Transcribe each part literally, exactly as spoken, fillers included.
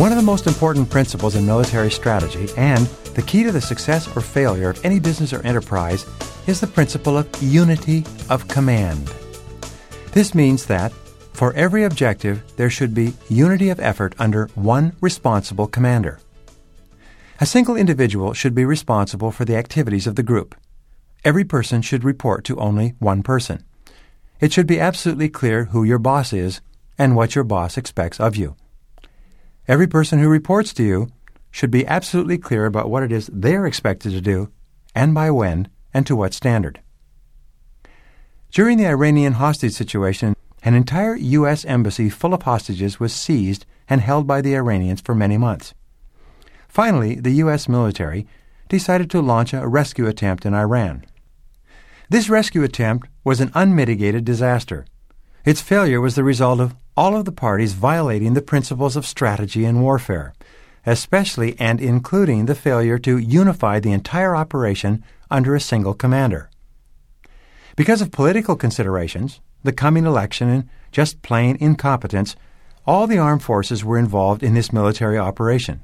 One of the most important principles in military strategy, and the key to the success or failure of any business or enterprise, is the principle of unity of command. This means that, for every objective, there should be unity of effort under one responsible commander. A single individual should be responsible for the activities of the group. Every person should report to only one person. It should be absolutely clear who your boss is and what your boss expects of you. Every person who reports to you should be absolutely clear about what it is they're expected to do, and by when, and to what standard. During the Iranian hostage situation, an entire U S embassy full of hostages was seized and held by the Iranians for many months. Finally, the U S military decided to launch a rescue attempt in Iran. This rescue attempt was an unmitigated disaster. Its failure was the result of all of the parties violating the principles of strategy and warfare, especially and including the failure to unify the entire operation under a single commander. Because of political considerations, the coming election, and just plain incompetence, all the armed forces were involved in this military operation.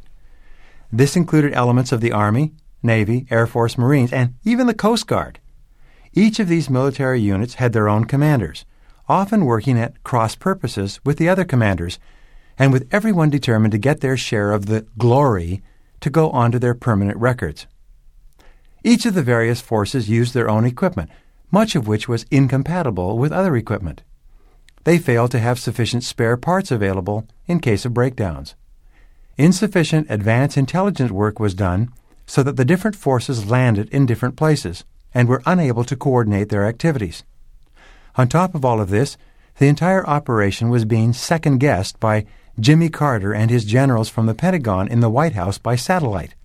This included elements of the Army, Navy, Air Force, Marines, and even the Coast Guard. Each of these military units had their own commanders, often working at cross purposes with the other commanders, and with everyone determined to get their share of the glory to go onto their permanent records. Each of the various forces used their own equipment, much of which was incompatible with other equipment. They failed to have sufficient spare parts available in case of breakdowns. Insufficient advance intelligence work was done so that the different forces landed in different places and were unable to coordinate their activities. On top of all of this, the entire operation was being second-guessed by Jimmy Carter and his generals from the Pentagon in the White House by satellite.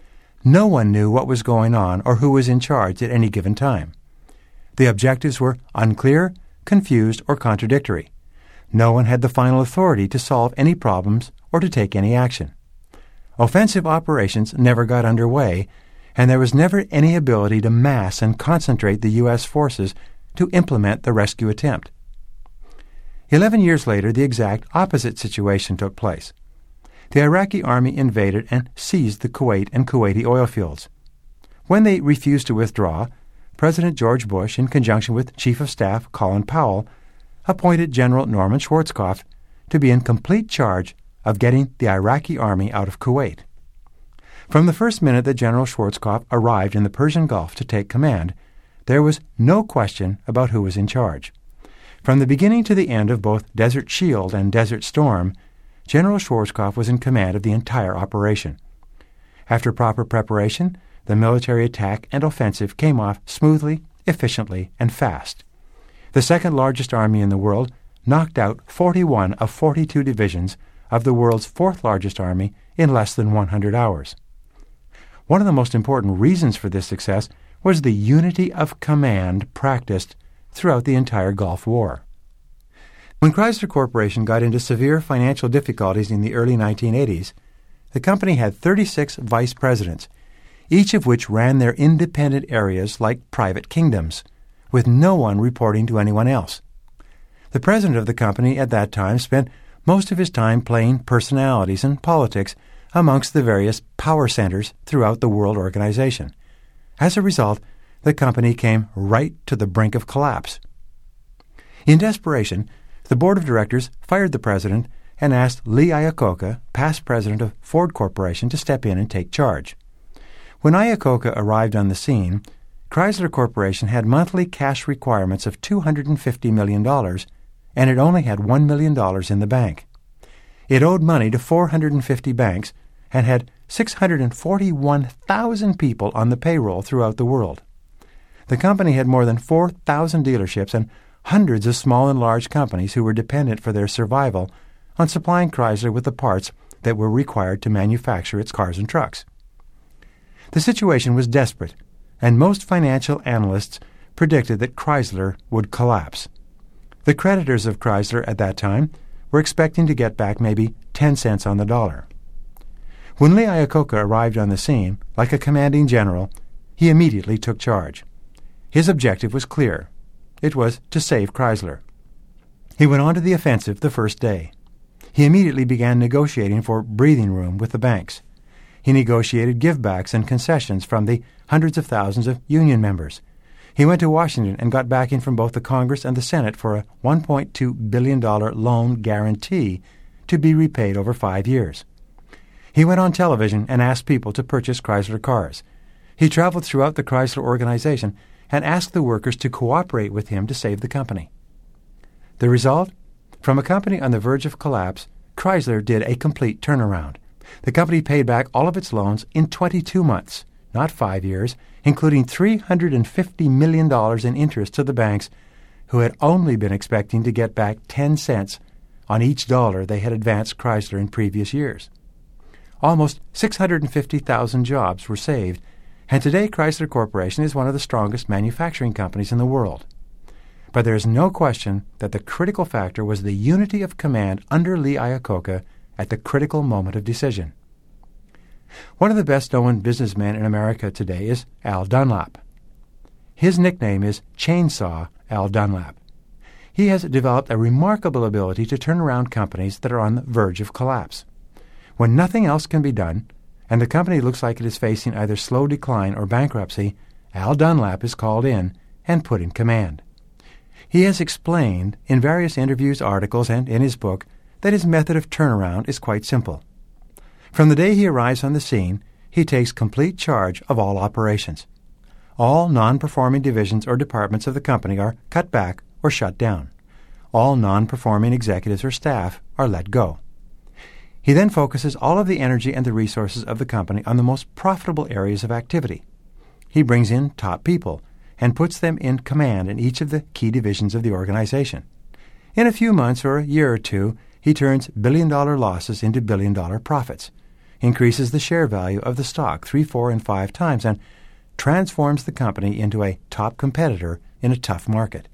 No one knew what was going on or who was in charge at any given time. The objectives were unclear, confused, or contradictory. No one had the final authority to solve any problems or to take any action. Offensive operations never got underway, and there was never any ability to mass and concentrate the U S forces to implement the rescue attempt. Eleven years later, the exact opposite situation took place. The Iraqi army invaded and seized the Kuwait and Kuwaiti oil fields. When they refused to withdraw, President George Bush, in conjunction with Chief of Staff Colin Powell, appointed General Norman Schwarzkopf to be in complete charge of getting the Iraqi army out of Kuwait. From the first minute that General Schwarzkopf arrived in the Persian Gulf to take command, there was no question about who was in charge. From the beginning to the end of both Desert Shield and Desert Storm, General Schwarzkopf was in command of the entire operation. After proper preparation, the military attack and offensive came off smoothly, efficiently, and fast. The second largest army in the world knocked out forty-one of forty-two divisions of the world's fourth largest army in less than one hundred hours. One of the most important reasons for this success was the unity of command practiced throughout the entire Gulf War. When Chrysler Corporation got into severe financial difficulties in the early nineteen eighties, the company had thirty-six vice presidents, each of which ran their independent areas like private kingdoms, with no one reporting to anyone else. The president of the company at that time spent most of his time playing personalities and politics amongst the various power centers throughout the world organization. As a result, the company came right to the brink of collapse. In desperation, the board of directors fired the president and asked Lee Iacocca, past president of Ford Corporation, to step in and take charge. When Iacocca arrived on the scene, Chrysler Corporation had monthly cash requirements of two hundred fifty million dollars, and it only had one million dollars in the bank. It owed money to four hundred fifty banks and had six hundred forty-one thousand people on the payroll throughout the world. The company had more than four thousand dealerships and hundreds of small and large companies who were dependent for their survival on supplying Chrysler with the parts that were required to manufacture its cars and trucks. The situation was desperate, and most financial analysts predicted that Chrysler would collapse. The creditors of Chrysler at that time were expecting to get back maybe ten cents on the dollar. When Lee Iacocca arrived on the scene, like a commanding general, he immediately took charge. His objective was clear. It was to save Chrysler. He went on to the offensive the first day. He immediately began negotiating for breathing room with the banks. He negotiated givebacks and concessions from the hundreds of thousands of union members. He went to Washington and got backing from both the Congress and the Senate for a one point two billion dollars loan guarantee to be repaid over five years. He went on television and asked people to purchase Chrysler cars. He traveled throughout the Chrysler organization and asked the workers to cooperate with him to save the company. The result? From a company on the verge of collapse, Chrysler did a complete turnaround. The company paid back all of its loans in twenty-two months, not five years, including three hundred fifty million dollars in interest to the banks, who had only been expecting to get back ten cents on each dollar they had advanced Chrysler in previous years. Almost six hundred fifty thousand jobs were saved, and today Chrysler Corporation is one of the strongest manufacturing companies in the world. But there is no question that the critical factor was the unity of command under Lee Iacocca at the critical moment of decision. One of the best-known businessmen in America today is Al Dunlap. His nickname is Chainsaw Al Dunlap. He has developed a remarkable ability to turn around companies that are on the verge of collapse. When nothing else can be done, and the company looks like it is facing either slow decline or bankruptcy, Al Dunlap is called in and put in command. He has explained in various interviews, articles, and in his book that his method of turnaround is quite simple. From the day he arrives on the scene, he takes complete charge of all operations. All non-performing divisions or departments of the company are cut back or shut down. All non-performing executives or staff are let go. He then focuses all of the energy and the resources of the company on the most profitable areas of activity. He brings in top people and puts them in command in each of the key divisions of the organization. In a few months or a year or two, he turns billion-dollar losses into billion-dollar profits, increases the share value of the stock three, four, and five times, and transforms the company into a top competitor in a tough market.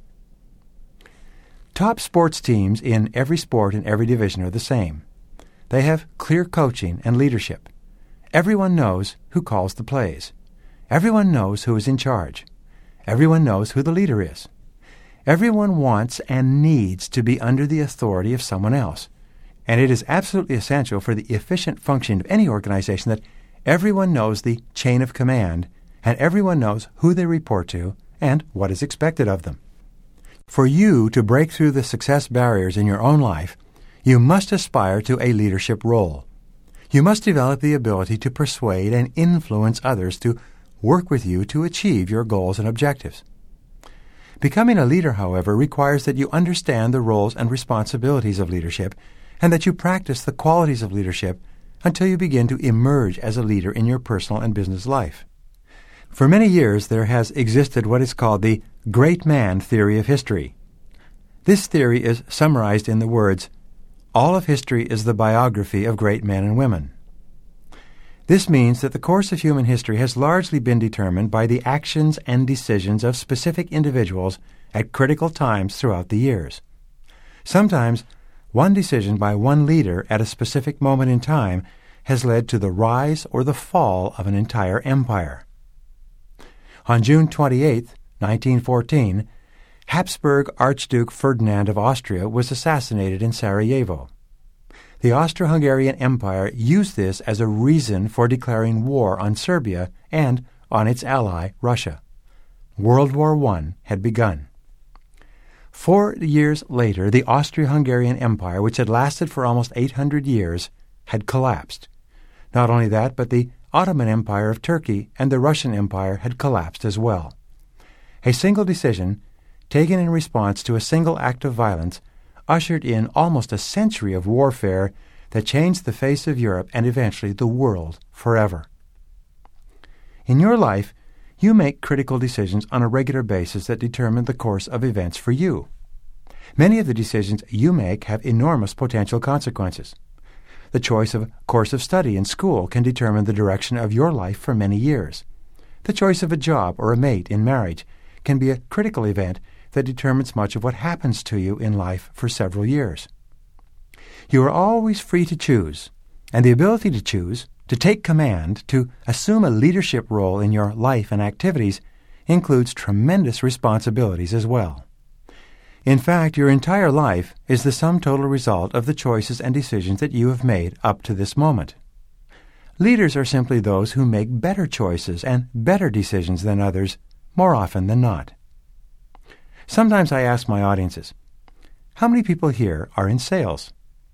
Top sports teams in every sport and every division are the same. They have clear coaching and leadership. Everyone knows who calls the plays. Everyone knows who is in charge. Everyone knows who the leader is. Everyone wants and needs to be under the authority of someone else. And it is absolutely essential for the efficient functioning of any organization that everyone knows the chain of command and everyone knows who they report to and what is expected of them. For you to break through the success barriers in your own life, you must aspire to a leadership role. You must develop the ability to persuade and influence others to work with you to achieve your goals and objectives. Becoming a leader, however, requires that you understand the roles and responsibilities of leadership and that you practice the qualities of leadership until you begin to emerge as a leader in your personal and business life. For many years, there has existed what is called the great man theory of history. This theory is summarized in the words, "All of history is the biography of great men and women." This means that the course of human history has largely been determined by the actions and decisions of specific individuals at critical times throughout the years. Sometimes, one decision by one leader at a specific moment in time has led to the rise or the fall of an entire empire. On June twenty-eighth, nineteen fourteen, Habsburg Archduke Ferdinand of Austria was assassinated in Sarajevo. The Austro-Hungarian Empire used this as a reason for declaring war on Serbia and on its ally, Russia. World War One had begun. Four years later, the Austro-Hungarian Empire, which had lasted for almost eight hundred years, had collapsed. Not only that, but the Ottoman Empire of Turkey and the Russian Empire had collapsed as well. A single decision, taken in response to a single act of violence, ushered in almost a century of warfare that changed the face of Europe and eventually the world forever. In your life, you make critical decisions on a regular basis that determine the course of events for you. Many of the decisions you make have enormous potential consequences. The choice of a course of study in school can determine the direction of your life for many years. The choice of a job or a mate in marriage can be a critical event that determines much of what happens to you in life for several years. You are always free to choose, and the ability to choose, to take command, to assume a leadership role in your life and activities includes tremendous responsibilities as well. In fact, your entire life is the sum total result of the choices and decisions that you have made up to this moment. Leaders are simply those who make better choices and better decisions than others more often than not. Sometimes I ask my audiences, how many people here are in sales?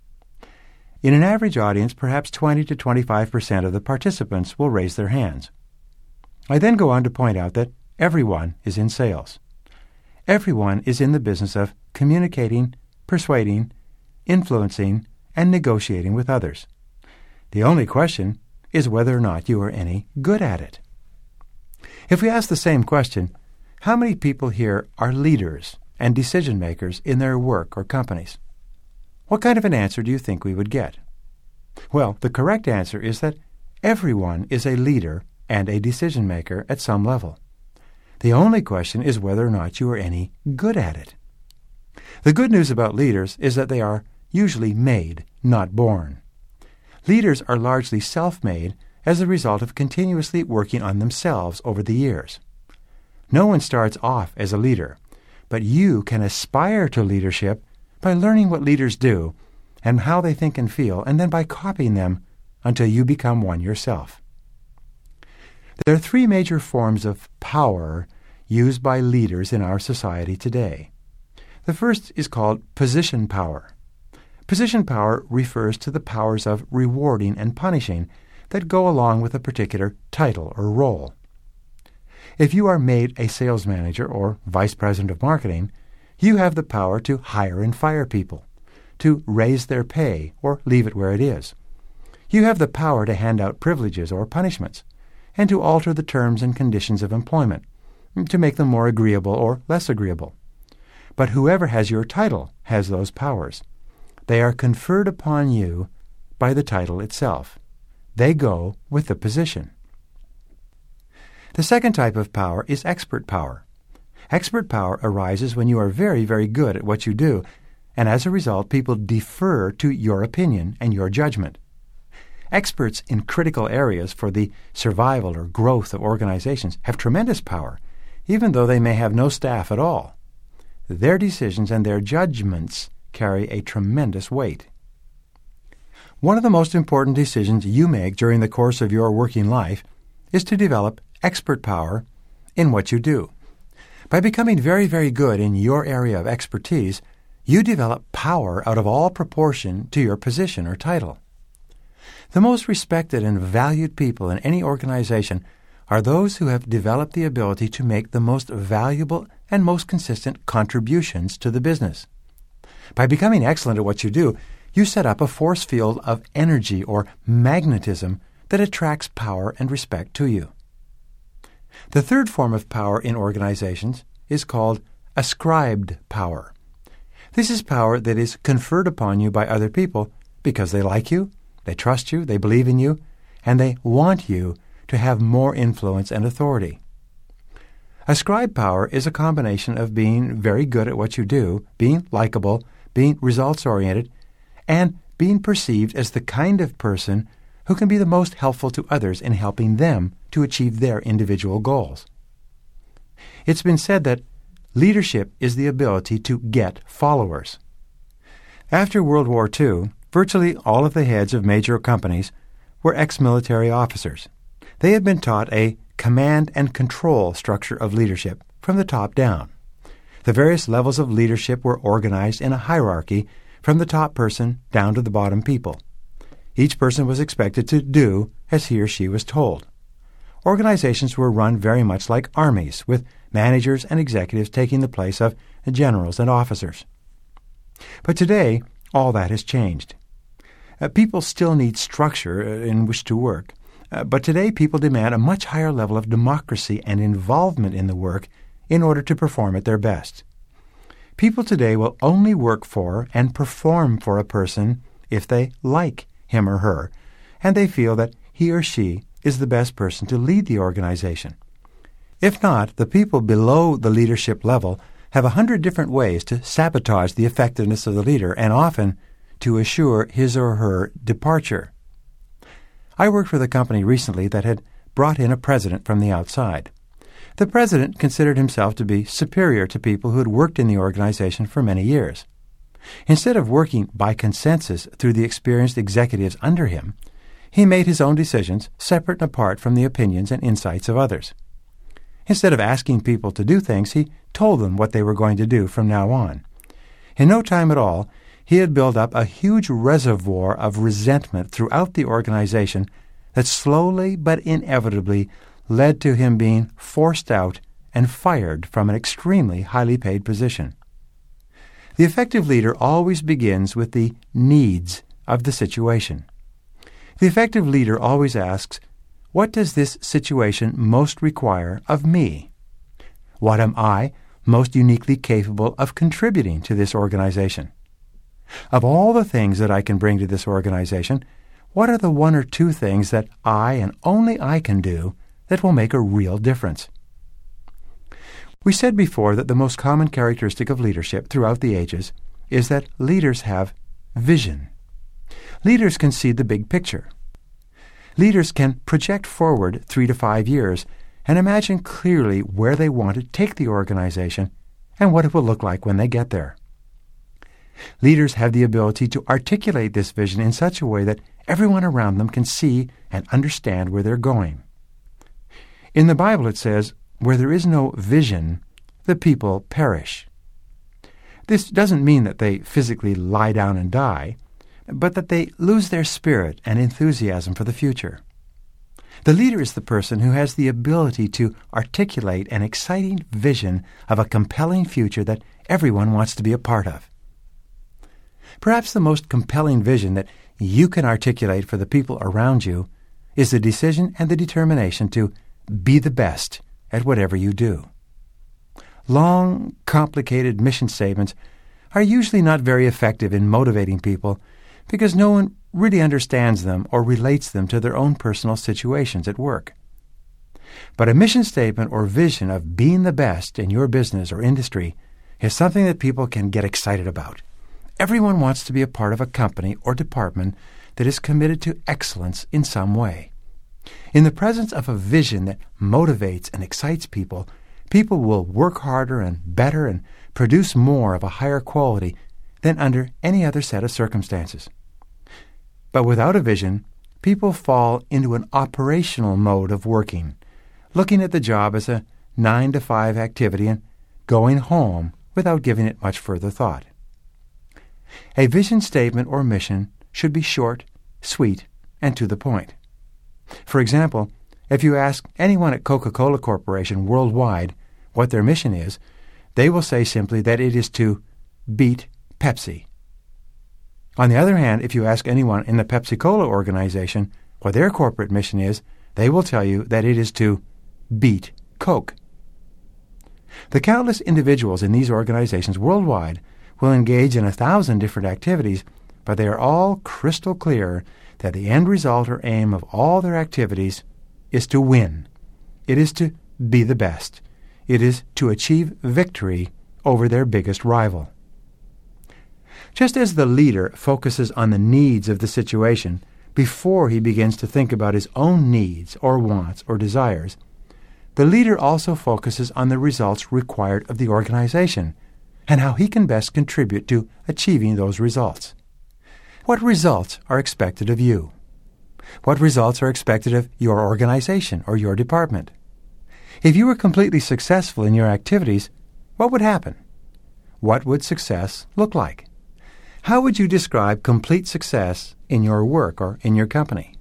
In an average audience, perhaps twenty to twenty-five percent of the participants will raise their hands. I then go on to point out that everyone is in sales. Everyone is in the business of communicating, persuading, influencing, and negotiating with others. The only question is whether or not you are any good at it. If we ask the same question, how many people here are leaders and decision makers in their work or companies? What kind of an answer do you think we would get? Well, the correct answer is that everyone is a leader and a decision maker at some level. The only question is whether or not you are any good at it. The good news about leaders is that they are usually made, not born. Leaders are largely self-made as a result of continuously working on themselves over the years. No one starts off as a leader, but you can aspire to leadership by learning what leaders do and how they think and feel, and then by copying them until you become one yourself. There are three major forms of power used by leaders in our society today. The first is called position power. Position power refers to the powers of rewarding and punishing that go along with a particular title or role. If you are made a sales manager or vice president of marketing, you have the power to hire and fire people, to raise their pay or leave it where it is. You have the power to hand out privileges or punishments, and to alter the terms and conditions of employment, to make them more agreeable or less agreeable. But whoever has your title has those powers. They are conferred upon you by the title itself. They go with the position. The second type of power is expert power. Expert power arises when you are very, very good at what you do, and as a result, people defer to your opinion and your judgment. Experts in critical areas for the survival or growth of organizations have tremendous power, even though they may have no staff at all. Their decisions and their judgments carry a tremendous weight. One of the most important decisions you make during the course of your working life is to develop expert power in what you do. By becoming very, very good in your area of expertise, you develop power out of all proportion to your position or title. The most respected and valued people in any organization are those who have developed the ability to make the most valuable and most consistent contributions to the business. By becoming excellent at what you do, you set up a force field of energy or magnetism that attracts power and respect to you. The third form of power in organizations is called ascribed power. This is power that is conferred upon you by other people because they like you, they trust you, they believe in you, and they want you to have more influence and authority. Ascribed power is a combination of being very good at what you do, being likable, being results-oriented, and being perceived as the kind of person who can be the most helpful to others in helping them to achieve their individual goals. It's been said that leadership is the ability to get followers. After World War Two, virtually all of the heads of major companies were ex-military officers. They had been taught a command and control structure of leadership from the top down. The various levels of leadership were organized in a hierarchy from the top person down to the bottom people. Each person was expected to do as he or she was told. Organizations were run very much like armies, with managers and executives taking the place of generals and officers. But today, all that has changed. Uh, people still need structure in which to work, uh, but today people demand a much higher level of democracy and involvement in the work in order to perform at their best. People today will only work for and perform for a person if they like him or her, and they feel that he or she is the best person to lead the organization. If not, the people below the leadership level have a hundred different ways to sabotage the effectiveness of the leader and often to assure his or her departure. I worked with a company recently that had brought in a president from the outside. The president considered himself to be superior to people who had worked in the organization for many years. Instead of working by consensus through the experienced executives under him, he made his own decisions separate and apart from the opinions and insights of others. Instead of asking people to do things, he told them what they were going to do from now on. In no time at all, he had built up a huge reservoir of resentment throughout the organization that slowly but inevitably led to him being forced out and fired from an extremely highly paid position. The effective leader always begins with the needs of the situation. The effective leader always asks, what does this situation most require of me? What am I most uniquely capable of contributing to this organization? Of all the things that I can bring to this organization, what are the one or two things that I and only I can do that will make a real difference? We said before that the most common characteristic of leadership throughout the ages is that leaders have vision. Leaders can see the big picture. Leaders can project forward three to five years and imagine clearly where they want to take the organization and what it will look like when they get there. Leaders have the ability to articulate this vision in such a way that everyone around them can see and understand where they're going. In the Bible it says, where there is no vision, the people perish. This doesn't mean that they physically lie down and die, but that they lose their spirit and enthusiasm for the future. The leader is the person who has the ability to articulate an exciting vision of a compelling future that everyone wants to be a part of. Perhaps the most compelling vision that you can articulate for the people around you is the decision and the determination to be the best at whatever you do. Long, complicated mission statements are usually not very effective in motivating people because no one really understands them or relates them to their own personal situations at work. But a mission statement or vision of being the best in your business or industry is something that people can get excited about. Everyone wants to be a part of a company or department that is committed to excellence in some way. In the presence of a vision that motivates and excites people, people will work harder and better and produce more of a higher quality than under any other set of circumstances. But without a vision, people fall into an operational mode of working, looking at the job as a nine to five activity and going home without giving it much further thought. A vision statement or mission should be short, sweet, and to the point. For example, if you ask anyone at Coca-Cola Corporation worldwide what their mission is, they will say simply that it is to beat Pepsi. On the other hand, if you ask anyone in the Pepsi-Cola organization what their corporate mission is, they will tell you that it is to beat Coke. The countless individuals in these organizations worldwide will engage in a thousand different activities, but they are all crystal clear that the end result or aim of all their activities is to win. It is to be the best. It is to achieve victory over their biggest rival. Just as the leader focuses on the needs of the situation before he begins to think about his own needs or wants or desires, the leader also focuses on the results required of the organization and how he can best contribute to achieving those results. What results are expected of you? What results are expected of your organization or your department? If you were completely successful in your activities, what would happen? What would success look like? How would you describe complete success in your work or in your company?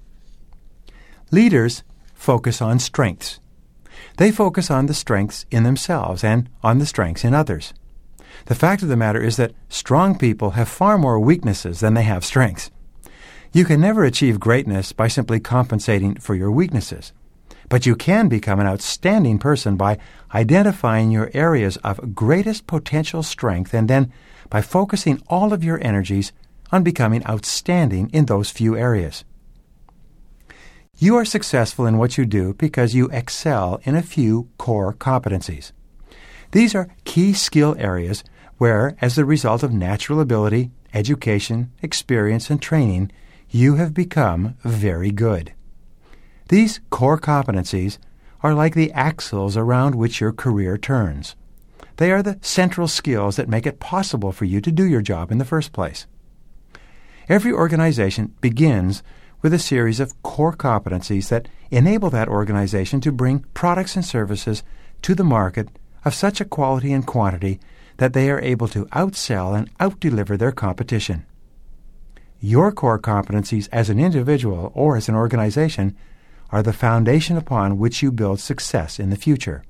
Leaders focus on strengths. They focus on the strengths in themselves and on the strengths in others. The fact of the matter is that strong people have far more weaknesses than they have strengths. You can never achieve greatness by simply compensating for your weaknesses, but you can become an outstanding person by identifying your areas of greatest potential strength and then by focusing all of your energies on becoming outstanding in those few areas. You are successful in what you do because you excel in a few core competencies. These are key skill areas where, as the result of natural ability, education, experience, and training, you have become very good. These core competencies are like the axles around which your career turns. They are the central skills that make it possible for you to do your job in the first place. Every organization begins with a series of core competencies that enable that organization to bring products and services to the market of such a quality and quantity that they are able to outsell and outdeliver their competition. Your core competencies as an individual or as an organization are the foundation upon which you build success in the future.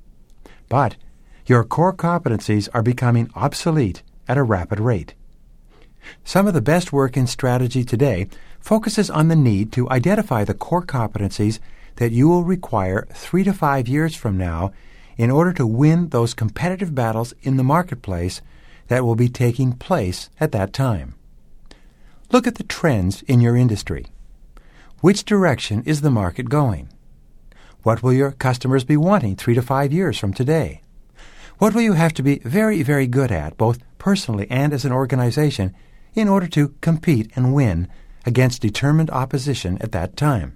But your core competencies are becoming obsolete at a rapid rate. Some of the best work in strategy today focuses on the need to identify the core competencies that you will require three to five years from now in order to win those competitive battles in the marketplace that will be taking place at that time. Look at the trends in your industry. Which direction is the market going? What will your customers be wanting three to five years from today? What will you have to be very, very good at, both personally and as an organization, in order to compete and win against determined opposition at that time?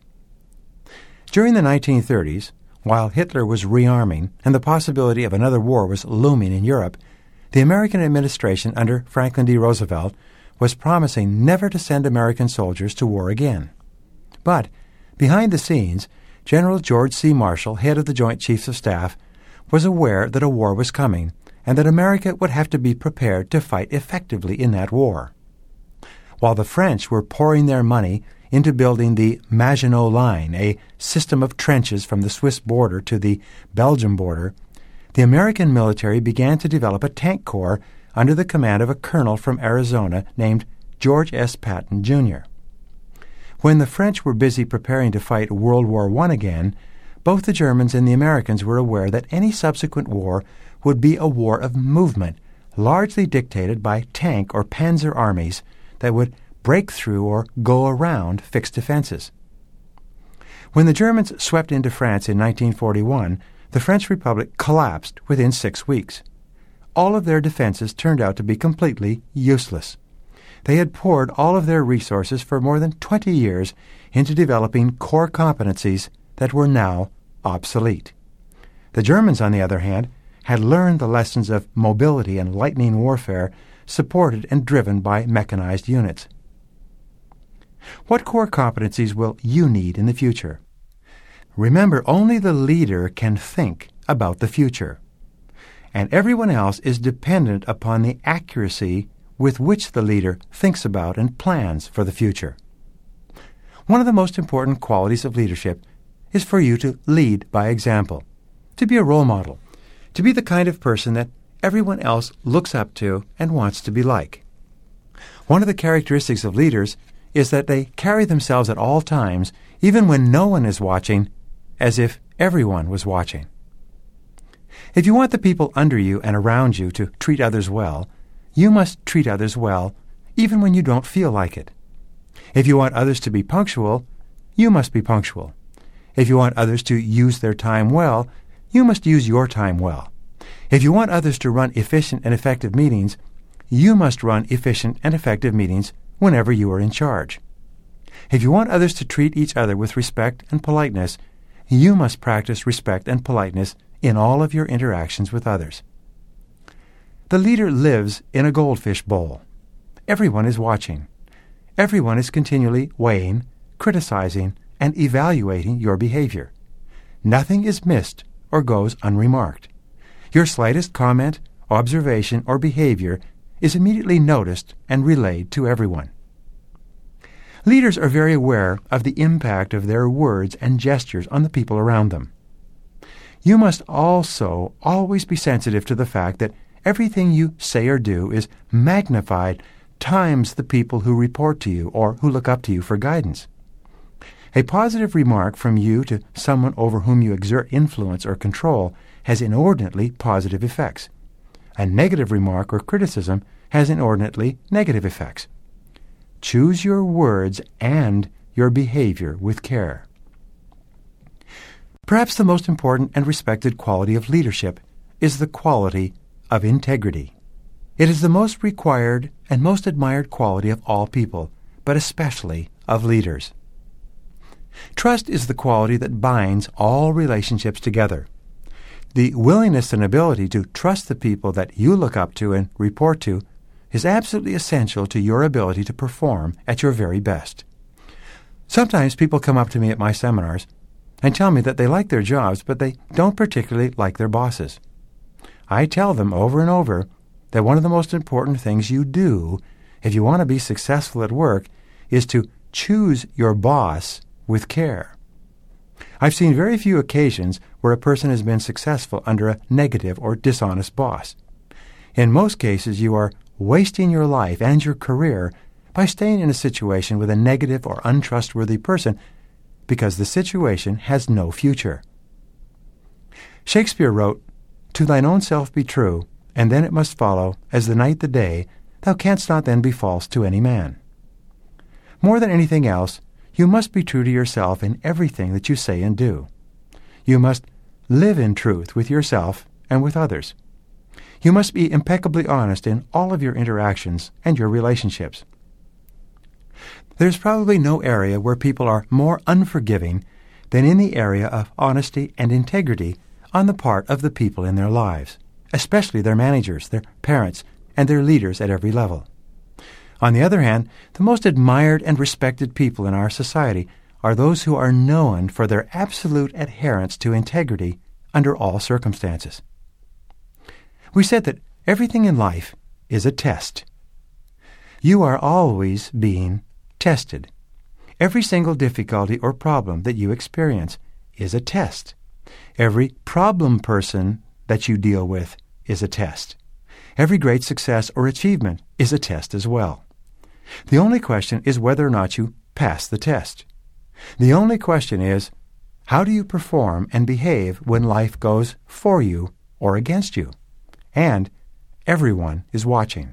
During the nineteen thirties, while Hitler was rearming and the possibility of another war was looming in Europe, the American administration under Franklin D. Roosevelt was promising never to send American soldiers to war again. But behind the scenes, General George C. Marshall, head of the Joint Chiefs of Staff, was aware that a war was coming and that America would have to be prepared to fight effectively in that war. While the French were pouring their money into building the Maginot Line, a system of trenches from the Swiss border to the Belgian border, the American military began to develop a tank corps under the command of a colonel from Arizona named George S. Patton, Junior When the French were busy preparing to fight World War One again, both the Germans and the Americans were aware that any subsequent war would be a war of movement, largely dictated by tank or panzer armies that would break through or go around fixed defenses. When the Germans swept into France in nineteen forty-one, the French Republic collapsed within six weeks. All of their defenses turned out to be completely useless. They had poured all of their resources for more than twenty years into developing core competencies that were now obsolete. The Germans, on the other hand, had learned the lessons of mobility and lightning warfare supported and driven by mechanized units. What core competencies will you need in the future? Remember, only the leader can think about the future, and everyone else is dependent upon the accuracy with which the leader thinks about and plans for the future. One of the most important qualities of leadership is for you to lead by example, to be a role model, to be the kind of person that everyone else looks up to and wants to be like. One of the characteristics of leaders is that they carry themselves at all times, even when no one is watching, as if everyone was watching. If you want the people under you and around you to treat others well, you must treat others well, even when you don't feel like it. If you want others to be punctual, you must be punctual. If you want others to use their time well, you must use your time well. If you want others to run efficient and effective meetings, you must run efficient and effective meetings whenever you are in charge. If you want others to treat each other with respect and politeness, you must practice respect and politeness in all of your interactions with others. The leader lives in a goldfish bowl. Everyone is watching. Everyone is continually weighing, criticizing, and evaluating your behavior. Nothing is missed or goes unremarked. Your slightest comment, observation, or behavior is immediately noticed and relayed to everyone. Leaders are very aware of the impact of their words and gestures on the people around them. You must also always be sensitive to the fact that everything you say or do is magnified times the people who report to you or who look up to you for guidance. A positive remark from you to someone over whom you exert influence or control has inordinately positive effects. A negative remark or criticism has inordinately negative effects. Choose your words and your behavior with care. Perhaps the most important and respected quality of leadership is the quality of integrity. It is the most required and most admired quality of all people, but especially of leaders. Trust is the quality that binds all relationships together. The willingness and ability to trust the people that you look up to and report to is absolutely essential to your ability to perform at your very best. Sometimes people come up to me at my seminars and tell me that they like their jobs, but they don't particularly like their bosses. I tell them over and over that one of the most important things you do if you want to be successful at work is to choose your boss with care. I've seen very few occasions where a person has been successful under a negative or dishonest boss. In most cases, you are wasting your life and your career by staying in a situation with a negative or untrustworthy person because the situation has no future. Shakespeare wrote, "To thine own self be true, and then it must follow, as the night the day, thou canst not then be false to any man." More than anything else, you must be true to yourself in everything that you say and do. You must live in truth with yourself and with others. You must be impeccably honest in all of your interactions and your relationships. There's probably no area where people are more unforgiving than in the area of honesty and integrity on the part of the people in their lives, especially their managers, their parents, and their leaders at every level. On the other hand, the most admired and respected people in our society are those who are known for their absolute adherence to integrity under all circumstances. We said that everything in life is a test. You are always being tested. Every single difficulty or problem that you experience is a test. Every problem person that you deal with is a test. Every great success or achievement is a test as well. The only question is whether or not you pass the test. The only question is, how do you perform and behave when life goes for you or against you? And everyone is watching.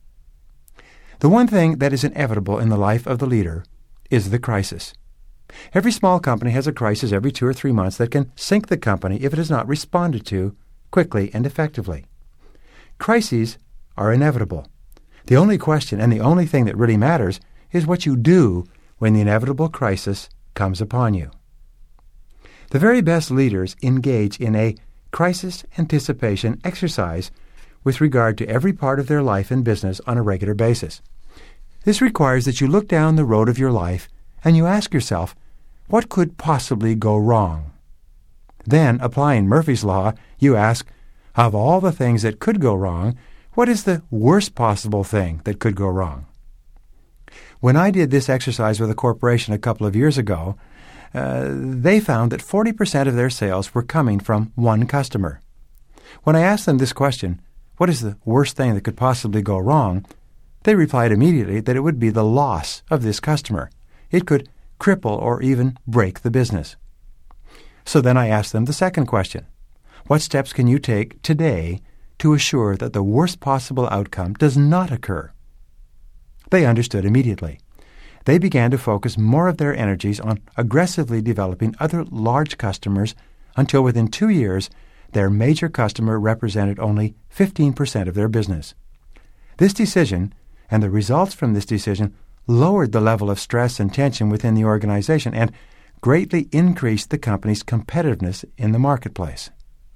The one thing that is inevitable in the life of the leader is the crisis. Every small company has a crisis every two or three months that can sink the company if it is not responded to quickly and effectively. Crises are inevitable. The only question and the only thing that really matters is what you do when the inevitable crisis comes upon you. The very best leaders engage in a crisis anticipation exercise with regard to every part of their life and business on a regular basis. This requires that you look down the road of your life and you ask yourself, what could possibly go wrong? Then, applying Murphy's Law, you ask, of all the things that could go wrong, what is the worst possible thing that could go wrong? When I did this exercise with a corporation a couple of years ago, uh, they found that forty percent of their sales were coming from one customer. When I asked them this question, what is the worst thing that could possibly go wrong, they replied immediately that it would be the loss of this customer. It could cripple or even break the business. So then I asked them the second question. What steps can you take today to assure that the worst possible outcome does not occur? They understood immediately. They began to focus more of their energies on aggressively developing other large customers until within two years, their major customer represented only fifteen percent of their business. This decision, and the results from this decision, lowered the level of stress and tension within the organization and greatly increased the company's competitiveness in the marketplace.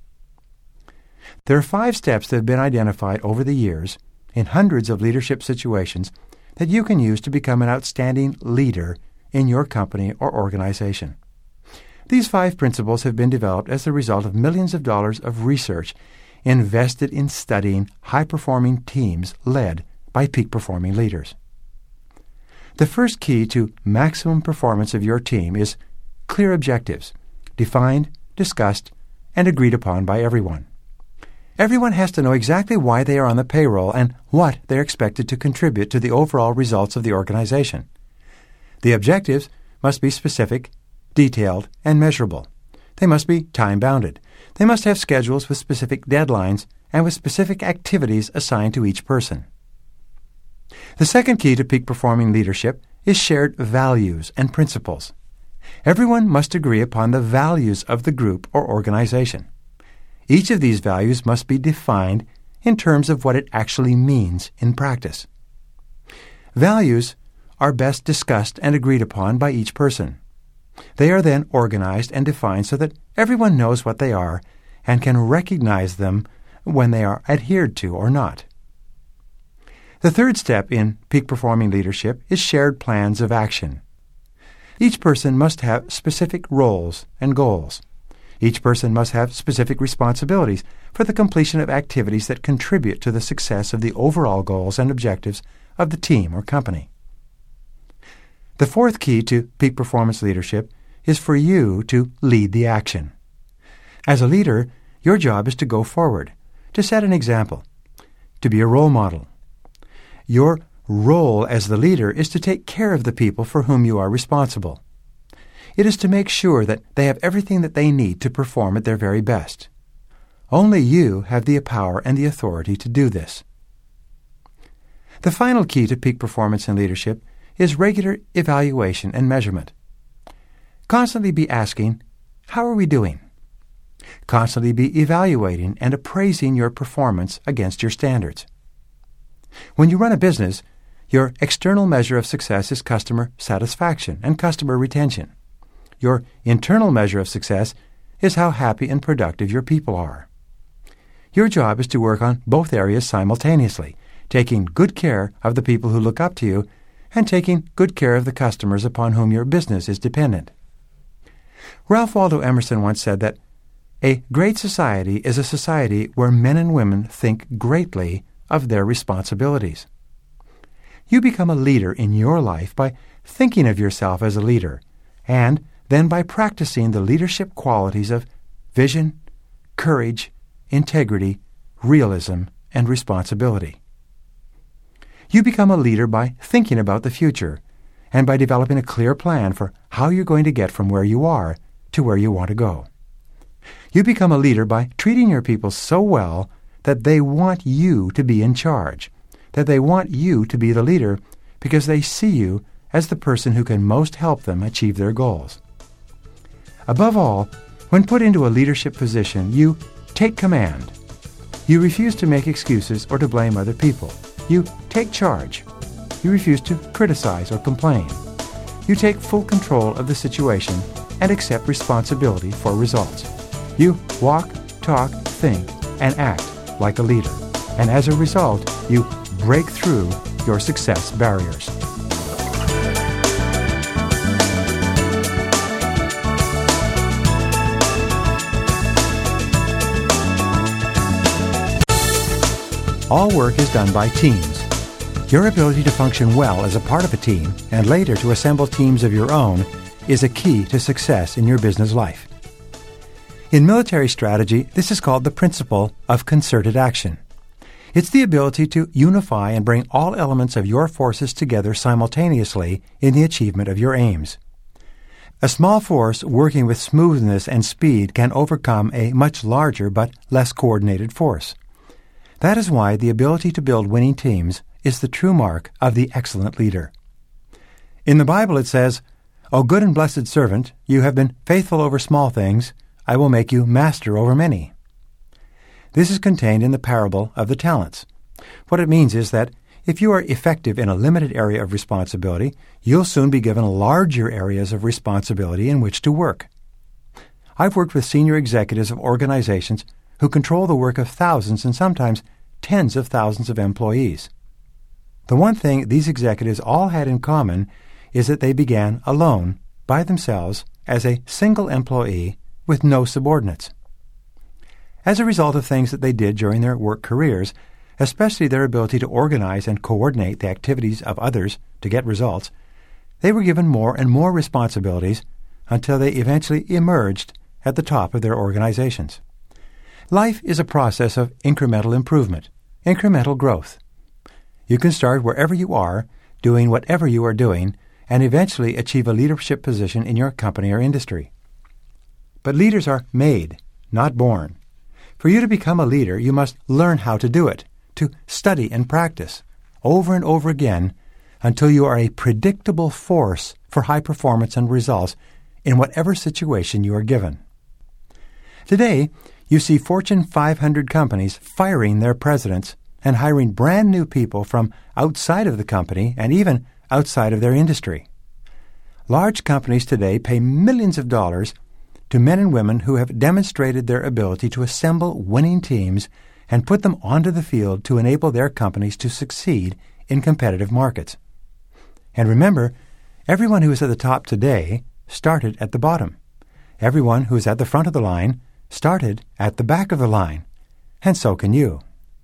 There are five steps that have been identified over the years in hundreds of leadership situations that you can use to become an outstanding leader in your company or organization. These five principles have been developed as the result of millions of dollars of research invested in studying high-performing teams led by peak-performing leaders. The first key to maximum performance of your team is clear objectives, defined, discussed, and agreed upon by everyone. Everyone has to know exactly why they are on the payroll and what they are expected to contribute to the overall results of the organization. The objectives must be specific, detailed, and measurable. They must be time-bounded. They must have schedules with specific deadlines and with specific activities assigned to each person. The second key to peak-performing leadership is shared values and principles. Everyone must agree upon the values of the group or organization. Each of these values must be defined in terms of what it actually means in practice. Values are best discussed and agreed upon by each person. They are then organized and defined so that everyone knows what they are and can recognize them when they are adhered to or not. The third step in peak-performing leadership is shared plans of action. Each person must have specific roles and goals. Each person must have specific responsibilities for the completion of activities that contribute to the success of the overall goals and objectives of the team or company. The fourth key to peak performance leadership is for you to lead the action. As a leader, your job is to go forward, to set an example, to be a role model. Your role as the leader is to take care of the people for whom you are responsible. It is to make sure that they have everything that they need to perform at their very best. Only you have the power and the authority to do this. The final key to peak performance in leadership is regular evaluation and measurement. Constantly be asking, how are we doing? Constantly be evaluating and appraising your performance against your standards. When you run a business, your external measure of success is customer satisfaction and customer retention. Your internal measure of success is how happy and productive your people are. Your job is to work on both areas simultaneously, taking good care of the people who look up to you and taking good care of the customers upon whom your business is dependent. Ralph Waldo Emerson once said that a great society is a society where men and women think greatly of their responsibilities. You become a leader in your life by thinking of yourself as a leader, and then by practicing the leadership qualities of vision, courage, integrity, realism, and responsibility. You become a leader by thinking about the future and by developing a clear plan for how you're going to get from where you are to where you want to go. You become a leader by treating your people so well that they want you to be in charge, that they want you to be the leader because they see you as the person who can most help them achieve their goals. Above all, when put into a leadership position, you take command. You refuse to make excuses or to blame other people. You take charge. You refuse to criticize or complain. You take full control of the situation and accept responsibility for results. You walk, talk, think, and act like a leader. And as a result, you break through your success barriers. All work is done by teams. Your ability to function well as a part of a team and later to assemble teams of your own is a key to success in your business life. In military strategy, this is called the principle of concerted action. It's the ability to unify and bring all elements of your forces together simultaneously in the achievement of your aims. A small force working with smoothness and speed can overcome a much larger but less coordinated force. That is why the ability to build winning teams is the true mark of the excellent leader. In the Bible it says, "O good and blessed servant, you have been faithful over small things, I will make you master over many." This is contained in the parable of the talents. What it means is that if you are effective in a limited area of responsibility, you'll soon be given larger areas of responsibility in which to work. I've worked with senior executives of organizations who control the work of thousands and sometimes tens of thousands of employees. The one thing these executives all had in common is that they began alone, by themselves, as a single employee with no subordinates. As a result of things that they did during their work careers, especially their ability to organize and coordinate the activities of others to get results, they were given more and more responsibilities until they eventually emerged at the top of their organizations. Life is a process of incremental improvement, incremental growth. You can start wherever you are, doing whatever you are doing, and eventually achieve a leadership position in your company or industry. But leaders are made, not born. For you to become a leader, you must learn how to do it, to study and practice, over and over again, until you are a predictable force for high performance and results in whatever situation you are given. Today, you see Fortune five hundred companies firing their presidents and hiring brand new people from outside of the company and even outside of their industry. Large companies today pay millions of dollars to men and women who have demonstrated their ability to assemble winning teams and put them onto the field to enable their companies to succeed in competitive markets. And remember, everyone who is at the top today started at the bottom. Everyone who is at the front of the line started at the back of the line. And so can you.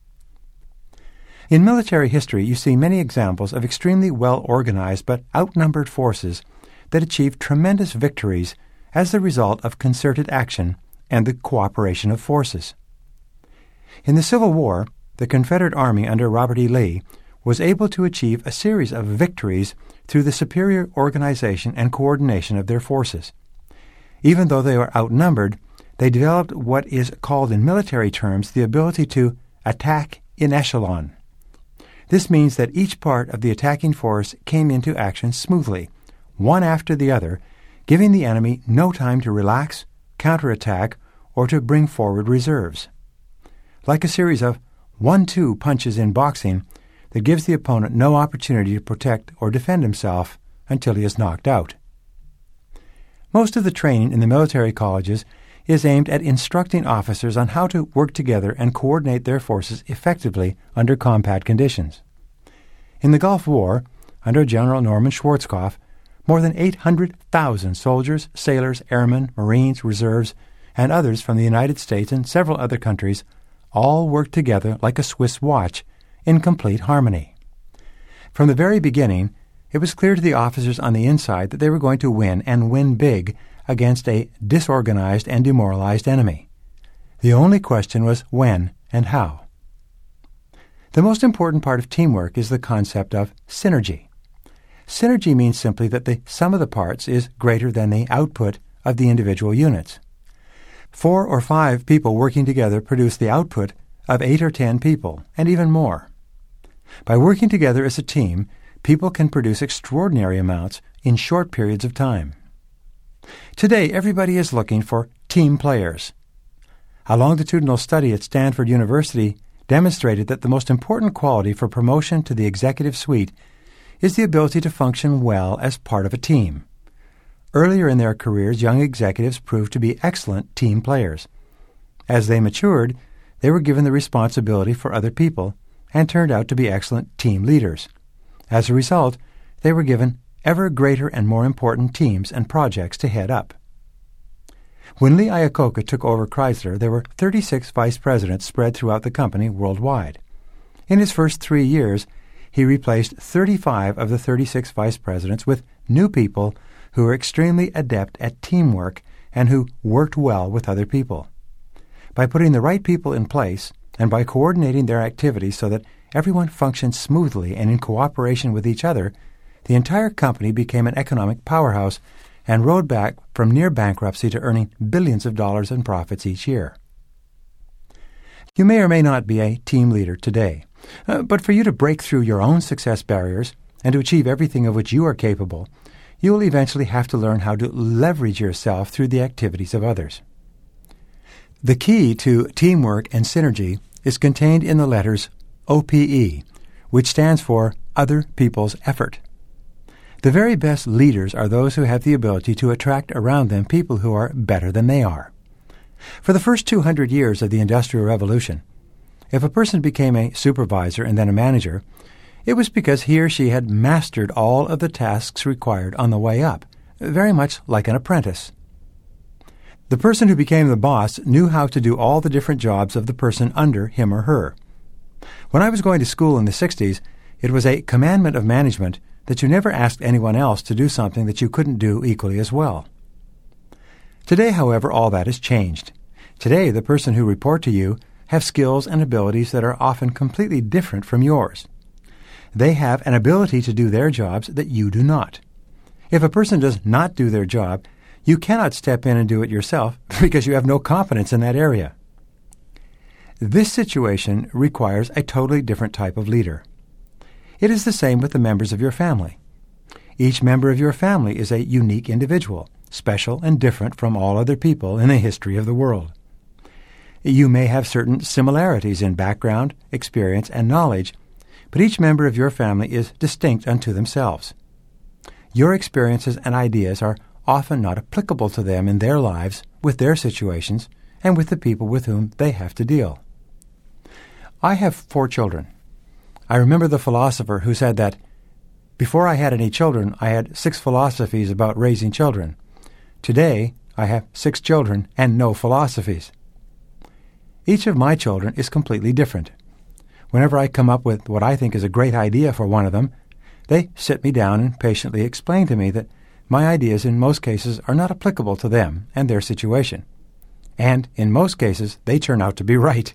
In military history, you see many examples of extremely well-organized but outnumbered forces that achieved tremendous victories as the result of concerted action and the cooperation of forces. In the Civil War, the Confederate Army under Robert E. Lee was able to achieve a series of victories through the superior organization and coordination of their forces. Even though they were outnumbered, they developed what is called in military terms the ability to attack in echelon. This means that each part of the attacking force came into action smoothly, one after the other, giving the enemy no time to relax, counterattack, or to bring forward reserves. Like a series of one-two punches in boxing that gives the opponent no opportunity to protect or defend himself until he is knocked out. Most of the training in the military colleges is aimed at instructing officers on how to work together and coordinate their forces effectively under combat conditions. In the Gulf War, under General Norman Schwarzkopf, more than eight hundred thousand soldiers, sailors, airmen, Marines, reserves, and others from the United States and several other countries all worked together like a Swiss watch in complete harmony. From the very beginning, it was clear to the officers on the inside that they were going to win and win big against a disorganized and demoralized enemy. The only question was when and how. The most important part of teamwork is the concept of synergy. Synergy means simply that the sum of the parts is greater than the output of the individual units. Four or five people working together produce the output of eight or ten people, and even more. By working together as a team, people can produce extraordinary amounts in short periods of time. Today, everybody is looking for team players. A longitudinal study at Stanford University demonstrated that the most important quality for promotion to the executive suite is the ability to function well as part of a team. Earlier in their careers, young executives proved to be excellent team players. As they matured, they were given the responsibility for other people and turned out to be excellent team leaders. As a result, they were given ever greater and more important teams and projects to head up. When Lee Iacocca took over Chrysler, there were thirty-six vice presidents spread throughout the company worldwide. In his first three years, he replaced thirty-five of the thirty-six vice presidents with new people who were extremely adept at teamwork and who worked well with other people. By putting the right people in place and by coordinating their activities so that everyone functioned smoothly and in cooperation with each other, the entire company became an economic powerhouse and rode back from near bankruptcy to earning billions of dollars in profits each year. You may or may not be a team leader today, uh, but for you to break through your own success barriers and to achieve everything of which you are capable, you will eventually have to learn how to leverage yourself through the activities of others. The key to teamwork and synergy is contained in the letters O P E, which stands for Other People's Effort. The very best leaders are those who have the ability to attract around them people who are better than they are. For the first two hundred years of the Industrial Revolution, if a person became a supervisor and then a manager, it was because he or she had mastered all of the tasks required on the way up, very much like an apprentice. The person who became the boss knew how to do all the different jobs of the person under him or her. When I was going to school in the sixties, it was a commandment of management that you never asked anyone else to do something that you couldn't do equally as well. Today, however, all that has changed. Today, the person who report to you have skills and abilities that are often completely different from yours. They have an ability to do their jobs that you do not. If a person does not do their job, you cannot step in and do it yourself because you have no competence in that area. This situation requires a totally different type of leader. It is the same with the members of your family. Each member of your family is a unique individual, special and different from all other people in the history of the world. You may have certain similarities in background, experience, and knowledge, but each member of your family is distinct unto themselves. your experiences and ideas are often not applicable to them in their lives, with their situations, and with the people with whom they have to deal. I have four children. I remember the philosopher who said that, "Before I had any children, I had six philosophies about raising children. Today, I have six children and no philosophies." Each of my children is completely different. Whenever I come up with what I think is a great idea for one of them, they sit me down and patiently explain to me that my ideas in most cases are not applicable to them and their situation. And in most cases, they turn out to be right.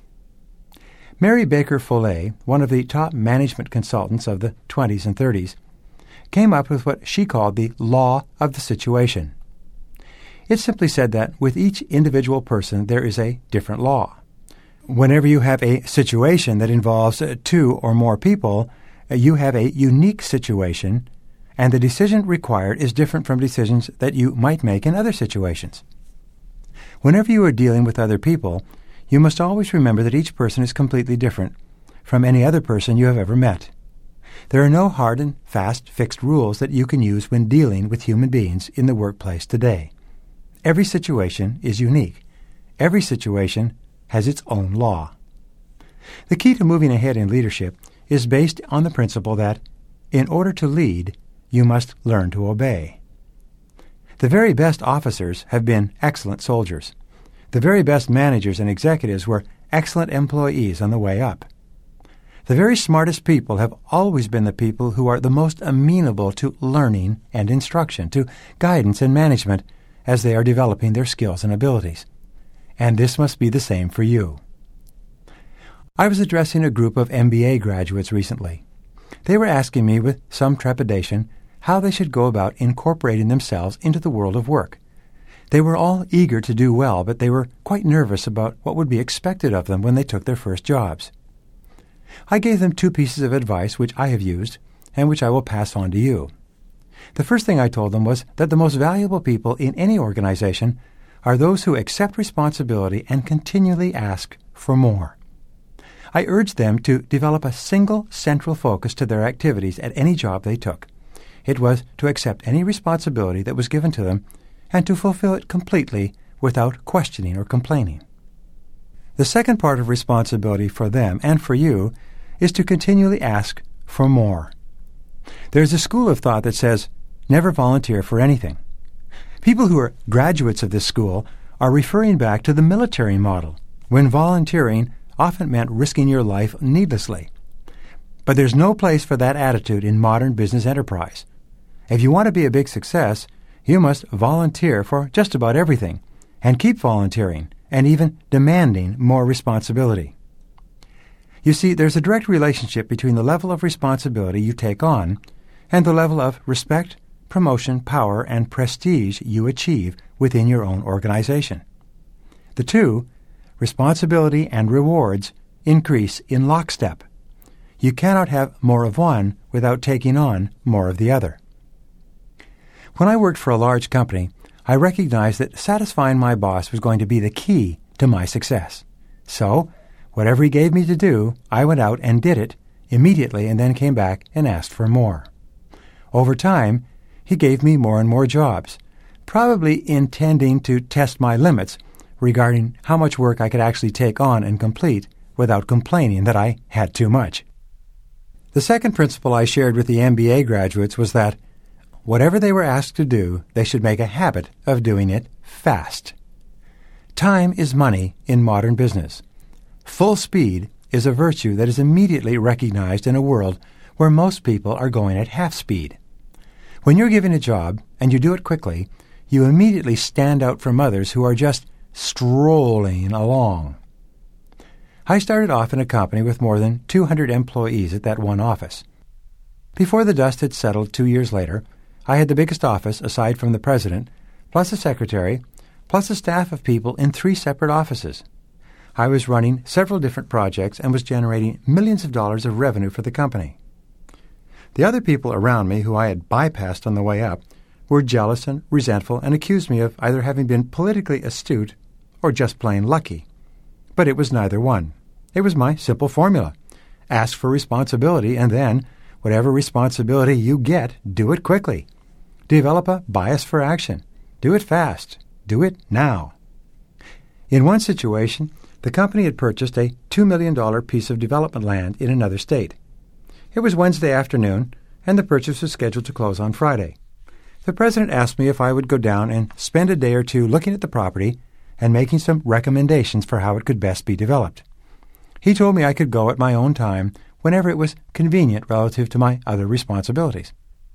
Mary Baker Follet, one of the top management consultants of the twenties and thirties, came up with what she called the law of the situation. It simply said that with each individual person there is a different law. Whenever you have a situation that involves two or more people, you have a unique situation, and the decision required is different from decisions that you might make in other situations. Whenever you are dealing with other people, you must always remember that each person is completely different from any other person you have ever met. There are no hard and fast fixed rules that you can use when dealing with human beings in the workplace today. Every situation is unique. Every situation has its own law. The key to moving ahead in leadership is based on the principle that, in order to lead, you must learn to obey. The very best officers have been excellent soldiers. The very best managers and executives were excellent employees on the way up. The very smartest people have always been the people who are the most amenable to learning and instruction, to guidance and management as they are developing their skills and abilities. And this must be the same for you. I was addressing a group of M B A graduates recently. They were asking me with some trepidation how they should go about incorporating themselves into the world of work. They were all eager to do well, but they were quite nervous about what would be expected of them when they took their first jobs. I gave them two pieces of advice which I have used and which I will pass on to you. The first thing I told them was that the most valuable people in any organization are those who accept responsibility and continually ask for more. I urged them to develop a single central focus to their activities at any job they took. It was to accept any responsibility that was given to them and to fulfill it completely without questioning or complaining. The second part of responsibility for them and for you is to continually ask for more. There's a school of thought that says, never volunteer for anything. People who are graduates of this school are referring back to the military model, when volunteering often meant risking your life needlessly. But there's no place for that attitude in modern business enterprise. If you want to be a big success, you must volunteer for just about everything, and keep volunteering, and even demanding more responsibility. You see, there's a direct relationship between the level of responsibility you take on and the level of respect, promotion, power, and prestige you achieve within your own organization. The two, responsibility and rewards, increase in lockstep. You cannot have more of one without taking on more of the other. When I worked for a large company, I recognized that satisfying my boss was going to be the key to my success. So, whatever he gave me to do, I went out and did it immediately and then came back and asked for more. Over time, he gave me more and more jobs, probably intending to test my limits regarding how much work I could actually take on and complete without complaining that I had too much. The second principle I shared with the M B A graduates was that whatever they were asked to do, they should make a habit of doing it fast. Time is money in modern business. Full speed is a virtue that is immediately recognized in a world where most people are going at half speed. When you're given a job and you do it quickly, you immediately stand out from others who are just strolling along. I started off in a company with more than two hundred employees at that one office. Before the dust had settled two years later, I had the biggest office, aside from the president, plus a secretary, plus a staff of people in three separate offices. I was running several different projects and was generating millions of dollars of revenue for the company. The other people around me, who I had bypassed on the way up, were jealous and resentful and accused me of either having been politically astute or just plain lucky. But it was neither one. It was my simple formula. Ask for responsibility, and then, whatever responsibility you get, do it quickly. Develop a bias for action. Do it fast. Do it now. In one situation, the company had purchased a two million dollars piece of development land in another state. It was Wednesday afternoon, and the purchase was scheduled to close on Friday. The president asked me if I would go down and spend a day or two looking at the property and making some recommendations for how it could best be developed. He told me I could go at my own time whenever it was convenient relative to my other responsibilities.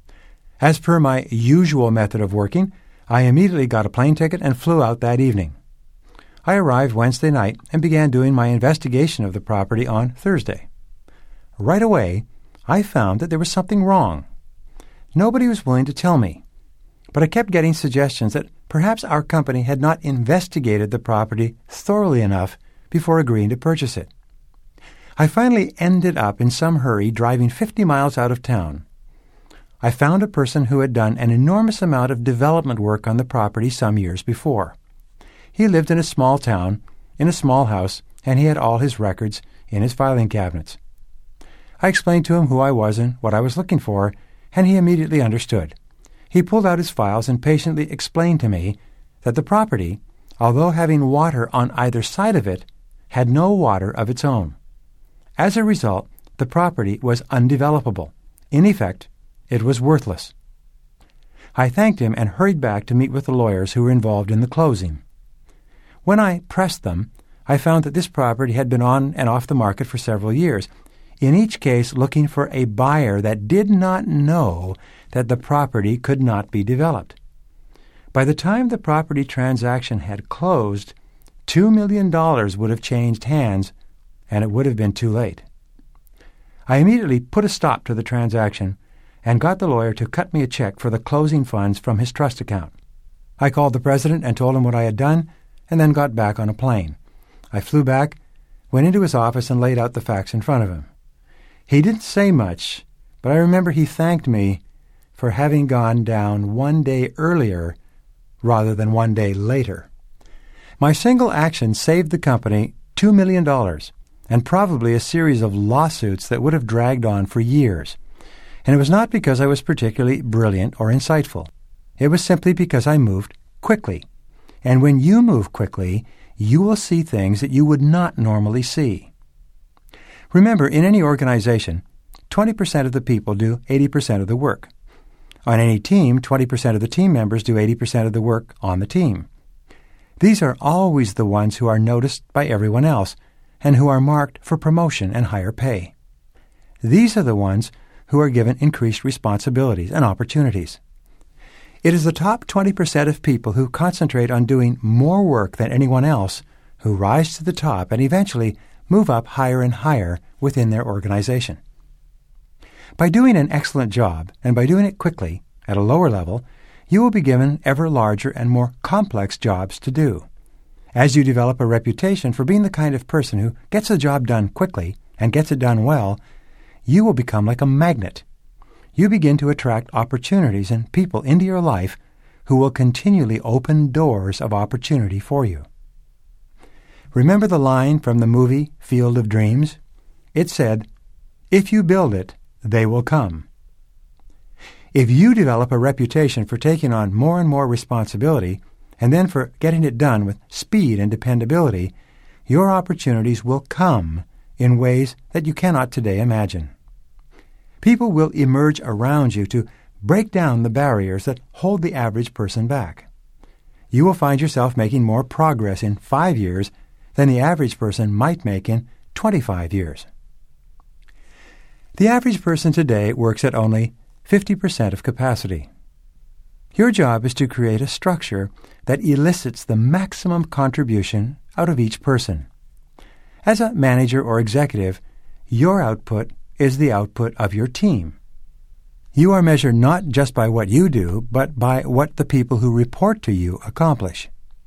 As per my usual method of working, I immediately got a plane ticket and flew out that evening. I arrived Wednesday night and began doing my investigation of the property on Thursday. Right away, I found that there was something wrong. Nobody was willing to tell me, but I kept getting suggestions that perhaps our company had not investigated the property thoroughly enough before agreeing to purchase it. I finally ended up in some hurry driving fifty miles out of town. I found a person who had done an enormous amount of development work on the property some years before. He lived in a small town, in a small house, and he had all his records in his filing cabinets. I explained to him who I was and what I was looking for, and he immediately understood. He pulled out his files and patiently explained to me that the property, although having water on either side of it, had no water of its own. As a result, the property was undevelopable. In effect, it was worthless. I thanked him and hurried back to meet with the lawyers who were involved in the closing. When I pressed them, I found that this property had been on and off the market for several years, in each case looking for a buyer that did not know that the property could not be developed. By the time the property transaction had closed, two million dollars would have changed hands, and it would have been too late. I immediately put a stop to the transaction and got the lawyer to cut me a check for the closing funds from his trust account. I called the president and told him what I had done, and then got back on a plane. I flew back, went into his office, and laid out the facts in front of him. He didn't say much, but I remember he thanked me for having gone down one day earlier rather than one day later. My single action saved the company two million dollars and probably a series of lawsuits that would have dragged on for years. And it was not because I was particularly brilliant or insightful. It was simply because I moved quickly. And when you move quickly, you will see things that you would not normally see. Remember, in any organization, twenty percent of the people do eighty percent of the work. On any team, twenty percent of the team members do eighty percent of the work on the team. These are always the ones who are noticed by everyone else and who are marked for promotion and higher pay. These are the ones who are given increased responsibilities and opportunities. It is the top twenty percent of people who concentrate on doing more work than anyone else who rise to the top and eventually move up higher and higher within their organization. By doing an excellent job, and by doing it quickly, at a lower level, you will be given ever larger and more complex jobs to do. As you develop a reputation for being the kind of person who gets the job done quickly and gets it done well, you will become like a magnet. You begin to attract opportunities and people into your life who will continually open doors of opportunity for you. Remember the line from the movie Field of Dreams? It said, "If you build it, they will come." If you develop a reputation for taking on more and more responsibility, and then for getting it done with speed and dependability, your opportunities will come in ways that you cannot today imagine. People will emerge around you to break down the barriers that hold the average person back. You will find yourself making more progress in five years than the average person might make in twenty-five years. The average person today works at only fifty percent of capacity. Your job is to create a structure that elicits the maximum contribution out of each person. As a manager or executive, your output is the output of your team. You are measured not just by what you do, but by what the people who report to you accomplish.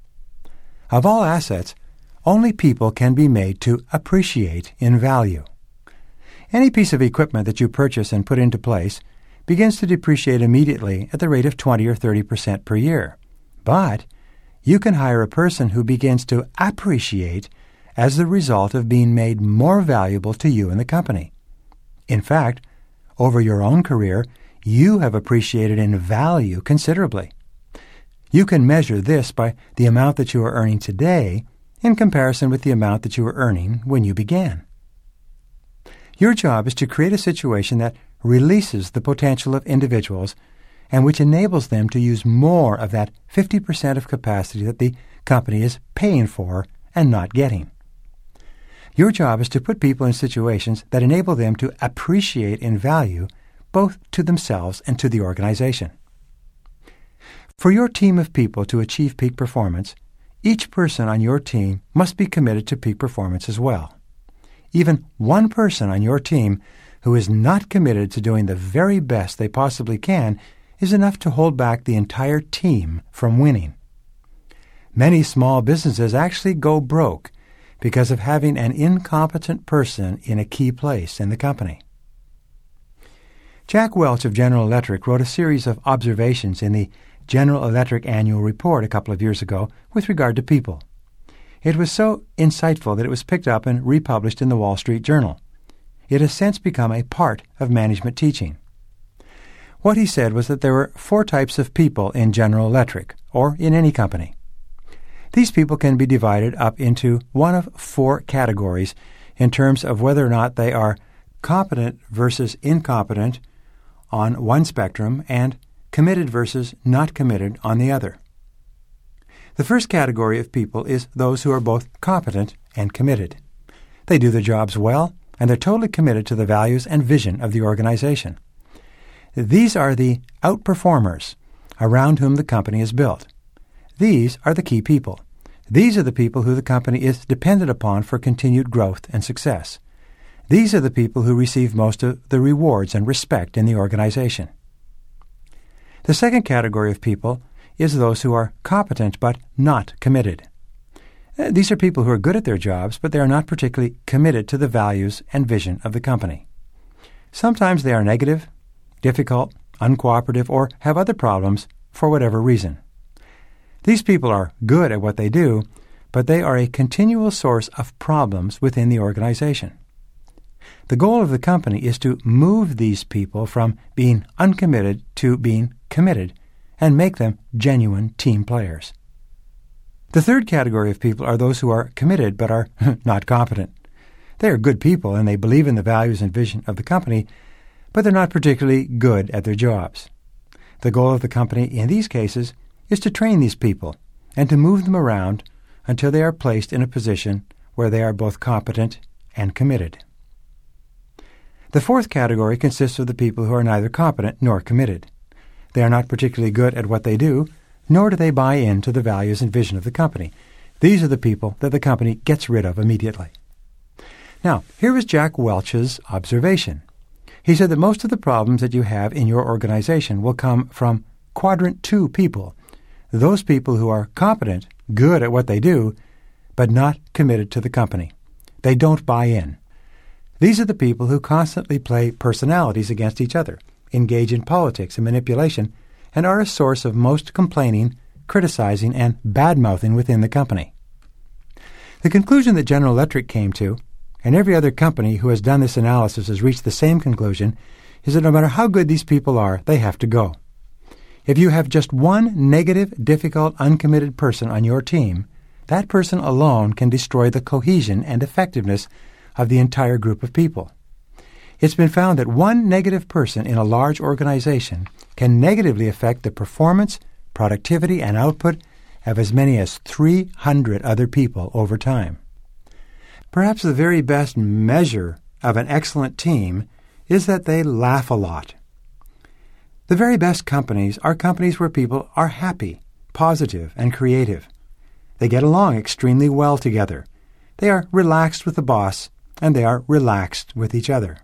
Of all assets, only people can be made to appreciate in value. Any piece of equipment that you purchase and put into place begins to depreciate immediately at the rate of twenty or thirty percent per year. But you can hire a person who begins to appreciate as the result of being made more valuable to you and the company. In fact, over your own career, you have appreciated in value considerably. You can measure this by the amount that you are earning today in comparison with the amount that you were earning when you began. Your job is to create a situation that releases the potential of individuals and which enables them to use more of that fifty percent of capacity that the company is paying for and not getting. Your job is to put people in situations that enable them to appreciate in value both to themselves and to the organization. For your team of people to achieve peak performance, each person on your team must be committed to peak performance as well. Even one person on your team who is not committed to doing the very best they possibly can is enough to hold back the entire team from winning. Many small businesses actually go broke because of having an incompetent person in a key place in the company. Jack Welch of General Electric wrote a series of observations in the General Electric Annual Report a couple of years ago with regard to people. It was so insightful that it was picked up and republished in the Wall Street Journal. It has since become a part of management teaching. What he said was that there were four types of people in General Electric, or in any company. These people can be divided up into one of four categories in terms of whether or not they are competent versus incompetent on one spectrum and committed versus not committed on the other. The first category of people is those who are both competent and committed. They do their jobs well, and they're totally committed to the values and vision of the organization. These are the outperformers around whom the company is built. These are the key people. These are the people who the company is dependent upon for continued growth and success. These are the people who receive most of the rewards and respect in the organization. The second category of people is those who are competent but not committed. These are people who are good at their jobs, but they are not particularly committed to the values and vision of the company. Sometimes they are negative, difficult, uncooperative, or have other problems for whatever reason. These people are good at what they do, but they are a continual source of problems within the organization. The goal of the company is to move these people from being uncommitted to being committed and make them genuine team players. The third category of people are those who are committed but are not competent. They are good people and they believe in the values and vision of the company, but they're not particularly good at their jobs. The goal of the company in these cases is to train these people and to move them around until they are placed in a position where they are both competent and committed. The fourth category consists of the people who are neither competent nor committed. They are not particularly good at what they do, nor do they buy into the values and vision of the company. These are the people that the company gets rid of immediately. Now, here is Jack Welch's observation. He said that most of the problems that you have in your organization will come from quadrant two people, those people who are competent, good at what they do, but not committed to the company. They don't buy in. These are the people who constantly play personalities against each other, engage in politics and manipulation, and are a source of most complaining, criticizing, and bad-mouthing within the company. The conclusion that General Electric came to, and every other company who has done this analysis has reached the same conclusion, is that no matter how good these people are, they have to go. If you have just one negative, difficult, uncommitted person on your team, that person alone can destroy the cohesion and effectiveness of the entire group of people. It's been found that one negative person in a large organization can negatively affect the performance, productivity, and output of as many as three hundred other people over time. Perhaps the very best measure of an excellent team is that they laugh a lot. The very best companies are companies where people are happy, positive, and creative. They get along extremely well together. They are relaxed with the boss, and they are relaxed with each other.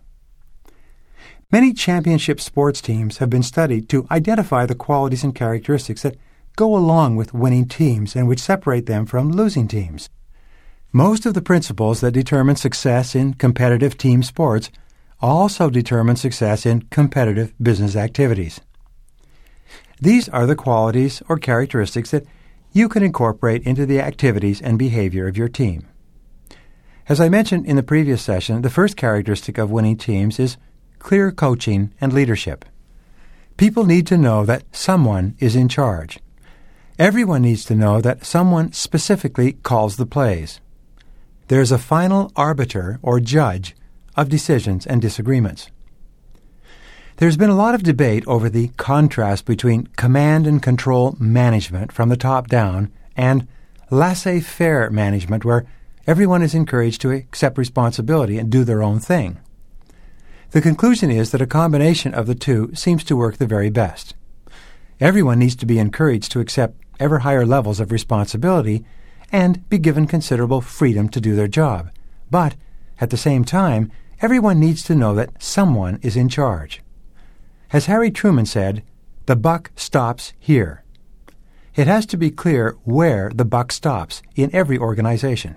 Many championship sports teams have been studied to identify the qualities and characteristics that go along with winning teams and which separate them from losing teams. Most of the principles that determine success in competitive team sports also determine success in competitive business activities. These are the qualities or characteristics that you can incorporate into the activities and behavior of your team. As I mentioned in the previous session, the first characteristic of winning teams is clear coaching and leadership. People need to know that someone is in charge. Everyone needs to know that someone specifically calls the plays. There is a final arbiter or judge of decisions and disagreements. There's been a lot of debate over the contrast between command and control management from the top down and laissez-faire management, where everyone is encouraged to accept responsibility and do their own thing. The conclusion is that a combination of the two seems to work the very best. Everyone needs to be encouraged to accept ever higher levels of responsibility and be given considerable freedom to do their job. But, at the same time, everyone needs to know that someone is in charge. As Harry Truman said, "The buck stops here." It has to be clear where the buck stops in every organization.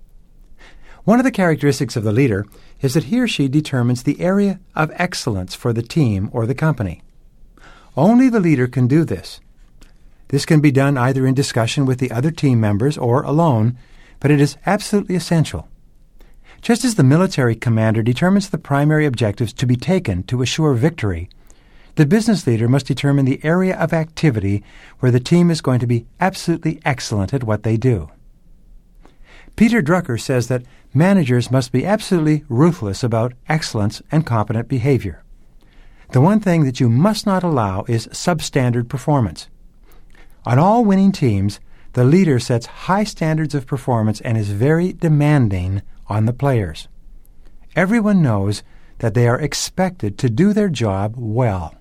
One of the characteristics of the leader is that he or she determines the area of excellence for the team or the company. Only the leader can do this. This can be done either in discussion with the other team members or alone, but it is absolutely essential. Just as the military commander determines the primary objectives to be taken to assure victory, the business leader must determine the area of activity where the team is going to be absolutely excellent at what they do. Peter Drucker says that managers must be absolutely ruthless about excellence and competent behavior. The one thing that you must not allow is substandard performance. On all winning teams, the leader sets high standards of performance and is very demanding on the players. Everyone knows that they are expected to do their job well.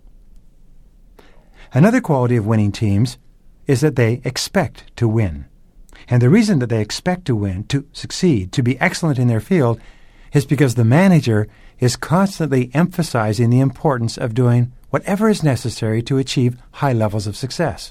Another quality of winning teams is that they expect to win. And the reason that they expect to win, to succeed, to be excellent in their field, is because the manager is constantly emphasizing the importance of doing whatever is necessary to achieve high levels of success.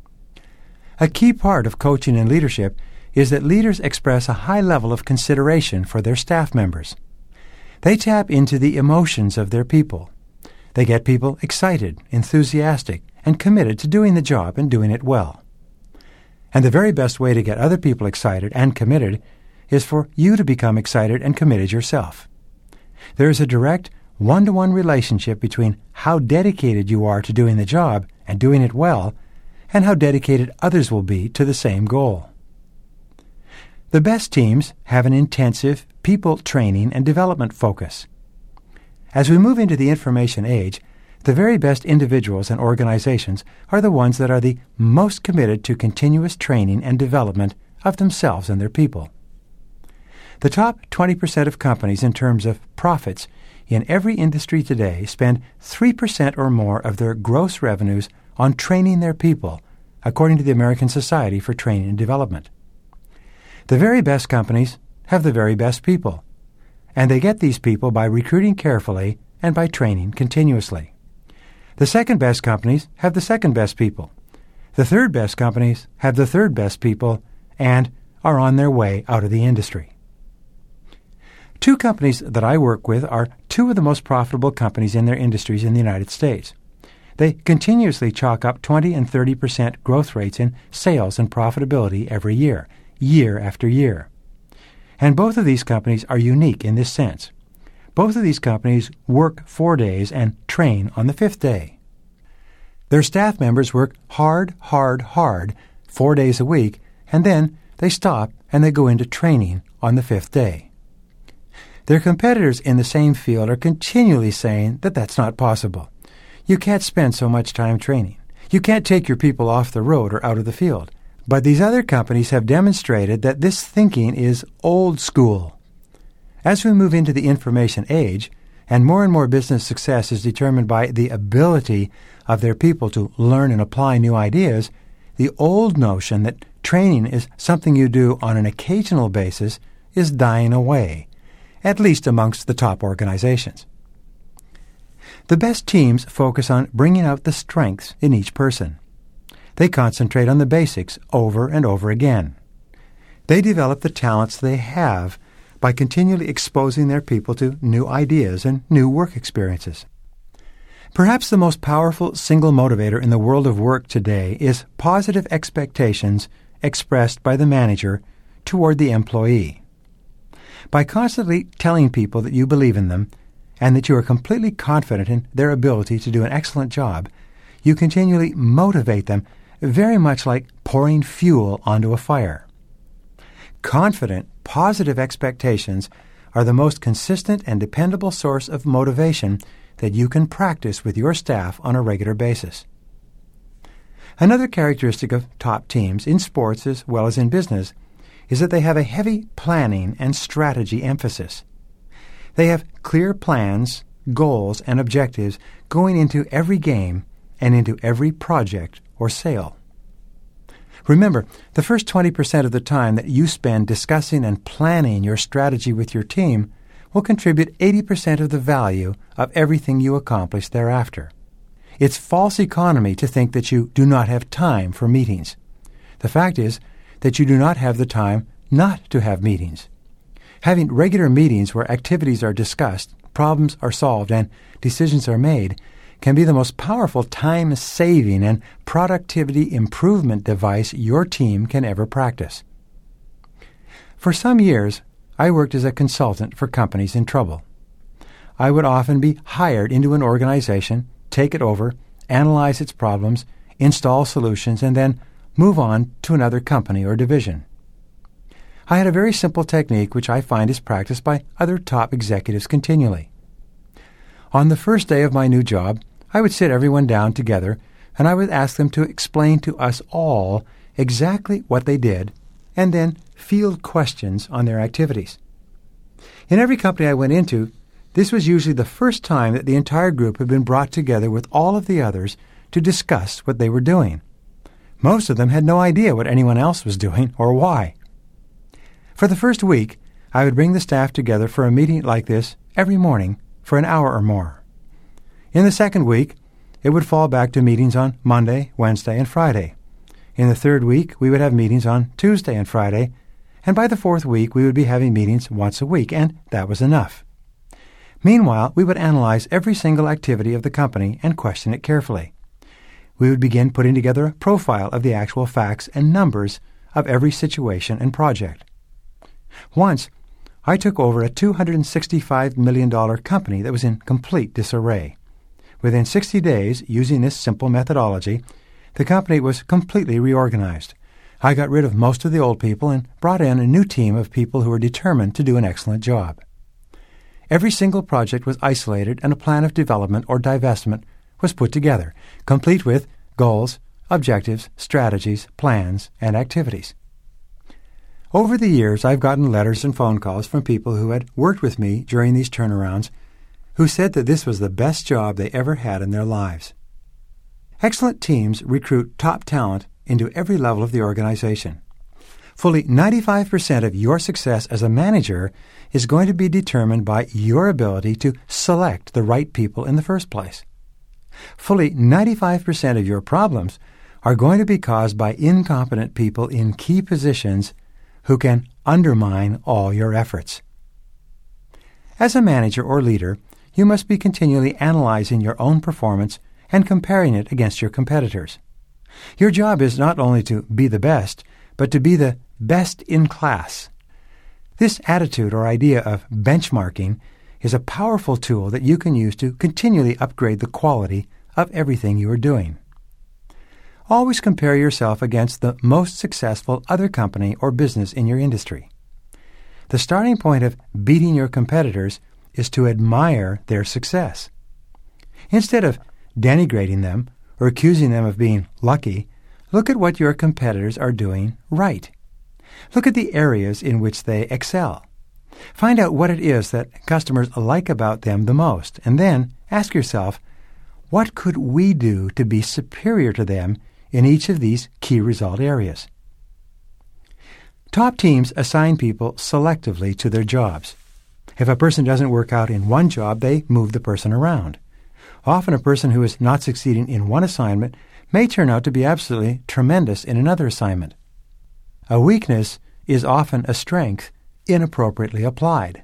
A key part of coaching and leadership is that leaders express a high level of consideration for their staff members. They tap into the emotions of their people. They get people excited, enthusiastic, and committed to doing the job and doing it well. And the very best way to get other people excited and committed is for you to become excited and committed yourself. There is a direct one-to-one relationship between how dedicated you are to doing the job and doing it well and how dedicated others will be to the same goal. The best teams have an intensive people training and development focus. As we move into the information age, the very best individuals and organizations are the ones that are the most committed to continuous training and development of themselves and their people. The top twenty percent of companies in terms of profits in every industry today spend three percent or more of their gross revenues on training their people, according to the American Society for Training and Development. The very best companies have the very best people, and they get these people by recruiting carefully and by training continuously. The second best companies have the second best people. The third best companies have the third best people and are on their way out of the industry. Two companies that I work with are two of the most profitable companies in their industries in the United States. They continuously chalk up twenty and thirty percent growth rates in sales and profitability every year, year after year. And both of these companies are unique in this sense. Both of these companies work four days and train on the fifth day. Their staff members work hard, hard, hard, four days a week, and then they stop and they go into training on the fifth day. Their competitors in the same field are continually saying that that's not possible. You can't spend so much time training. You can't take your people off the road or out of the field. But these other companies have demonstrated that this thinking is old school. As we move into the information age, and more and more business success is determined by the ability of their people to learn and apply new ideas, the old notion that training is something you do on an occasional basis is dying away, at least amongst the top organizations. The best teams focus on bringing out the strengths in each person. They concentrate on the basics over and over again. They develop the talents they have by continually exposing their people to new ideas and new work experiences. Perhaps the most powerful single motivator in the world of work today is positive expectations expressed by the manager toward the employee. By constantly telling people that you believe in them and that you are completely confident in their ability to do an excellent job, you continually motivate them, very much like pouring fuel onto a fire. Confident, positive expectations are the most consistent and dependable source of motivation that you can practice with your staff on a regular basis. Another characteristic of top teams, in sports as well as in business, is that they have a heavy planning and strategy emphasis. They have clear plans, goals, and objectives going into every game and into every project or sale. Remember, the first twenty percent of the time that you spend discussing and planning your strategy with your team will contribute eighty percent of the value of everything you accomplish thereafter. It's false economy to think that you do not have time for meetings. The fact is that you do not have the time not to have meetings. Having regular meetings where activities are discussed, problems are solved, and decisions are made can be the most powerful time-saving and productivity improvement device your team can ever practice. For some years, I worked as a consultant for companies in trouble. I would often be hired into an organization, take it over, analyze its problems, install solutions, and then move on to another company or division. I had a very simple technique which I find is practiced by other top executives continually. On the first day of my new job, I would sit everyone down together and I would ask them to explain to us all exactly what they did and then field questions on their activities. In every company I went into, this was usually the first time that the entire group had been brought together with all of the others to discuss what they were doing. Most of them had no idea what anyone else was doing or why. For the first week, I would bring the staff together for a meeting like this every morning for an hour or more. In the second week, it would fall back to meetings on Monday, Wednesday, and Friday. In the third week, we would have meetings on Tuesday and Friday, and by the fourth week, we would be having meetings once a week, and that was enough. Meanwhile, we would analyze every single activity of the company and question it carefully. We would begin putting together a profile of the actual facts and numbers of every situation and project. Once, I took over a two hundred sixty-five million dollars company that was in complete disarray. Within sixty days, using this simple methodology, the company was completely reorganized. I got rid of most of the old people and brought in a new team of people who were determined to do an excellent job. Every single project was isolated and a plan of development or divestment was put together, complete with goals, objectives, strategies, plans, and activities. Over the years, I've gotten letters and phone calls from people who had worked with me during these turnarounds who said that this was the best job they ever had in their lives. Excellent teams recruit top talent into every level of the organization. Fully ninety-five percent of your success as a manager is going to be determined by your ability to select the right people in the first place. Fully ninety-five percent of your problems are going to be caused by incompetent people in key positions who can undermine all your efforts. As a manager or leader, you must be continually analyzing your own performance and comparing it against your competitors. Your job is not only to be the best, but to be the best in class. This attitude or idea of benchmarking is a powerful tool that you can use to continually upgrade the quality of everything you are doing. Always compare yourself against the most successful other company or business in your industry. The starting point of beating your competitors is to admire their success. Instead of denigrating them or accusing them of being lucky, look at what your competitors are doing right. Look at the areas in which they excel. Find out what it is that customers like about them the most, and then ask yourself, what could we do to be superior to them in each of these key result areas? Top teams assign people selectively to their jobs. If a person doesn't work out in one job, they move the person around. Often a person who is not succeeding in one assignment may turn out to be absolutely tremendous in another assignment. A weakness is often a strength inappropriately applied.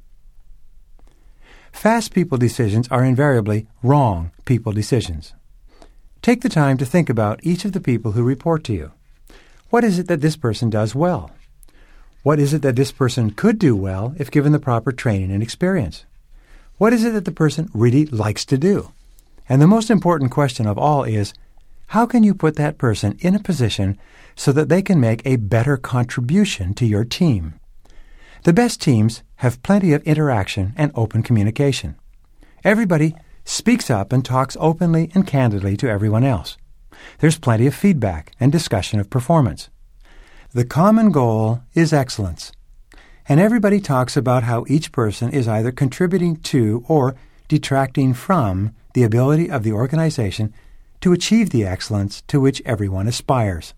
Fast people decisions are invariably wrong people decisions. Take the time to think about each of the people who report to you. What is it that this person does well? What is it that this person could do well if given the proper training and experience? What is it that the person really likes to do? And the most important question of all is, how can you put that person in a position so that they can make a better contribution to your team? The best teams have plenty of interaction and open communication. Everybody speaks up and talks openly and candidly to everyone else. There's plenty of feedback and discussion of performance. The common goal is excellence, and everybody talks about how each person is either contributing to or detracting from the ability of the organization to achieve the excellence to which everyone aspires.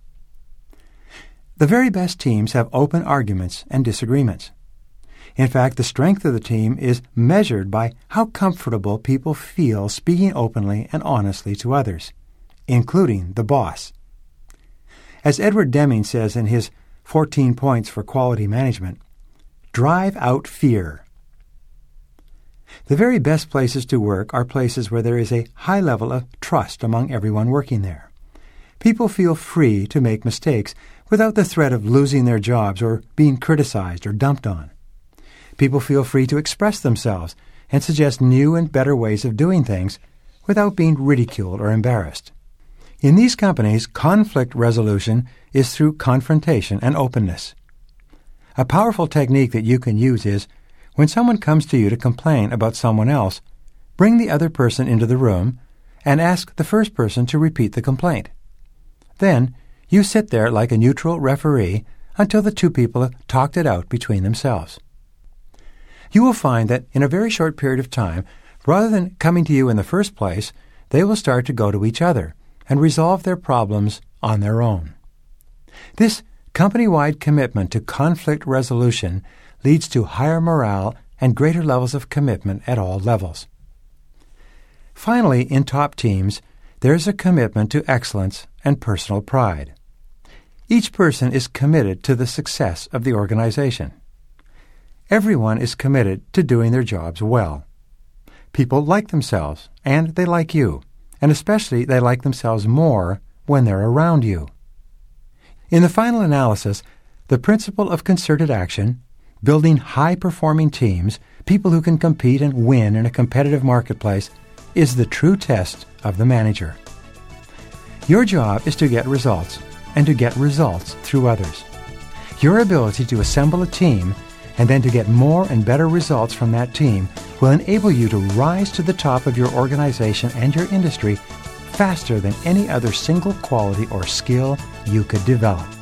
The very best teams have open arguments and disagreements. In fact, the strength of the team is measured by how comfortable people feel speaking openly and honestly to others, including the boss. As Edward Deming says in his fourteen Points for Quality Management, drive out fear. The very best places to work are places where there is a high level of trust among everyone working there. People feel free to make mistakes without the threat of losing their jobs or being criticized or dumped on. People feel free to express themselves and suggest new and better ways of doing things without being ridiculed or embarrassed. In these companies, conflict resolution is through confrontation and openness. A powerful technique that you can use is, when someone comes to you to complain about someone else, bring the other person into the room and ask the first person to repeat the complaint. Then, you sit there like a neutral referee until the two people have talked it out between themselves. You will find that in a very short period of time, rather than coming to you in the first place, they will start to go to each other and resolve their problems on their own. This company-wide commitment to conflict resolution leads to higher morale and greater levels of commitment at all levels. Finally, in top teams, there is a commitment to excellence and personal pride. Each person is committed to the success of the organization. Everyone is committed to doing their jobs well. People like themselves, and they like you, and especially they like themselves more when they're around you. In the final analysis, the principle of concerted action, building high-performing teams, people who can compete and win in a competitive marketplace, is the true test of the manager. Your job is to get results, and to get results through others. Your ability to assemble a team and then to get more and better results from that team will enable you to rise to the top of your organization and your industry faster than any other single quality or skill you could develop.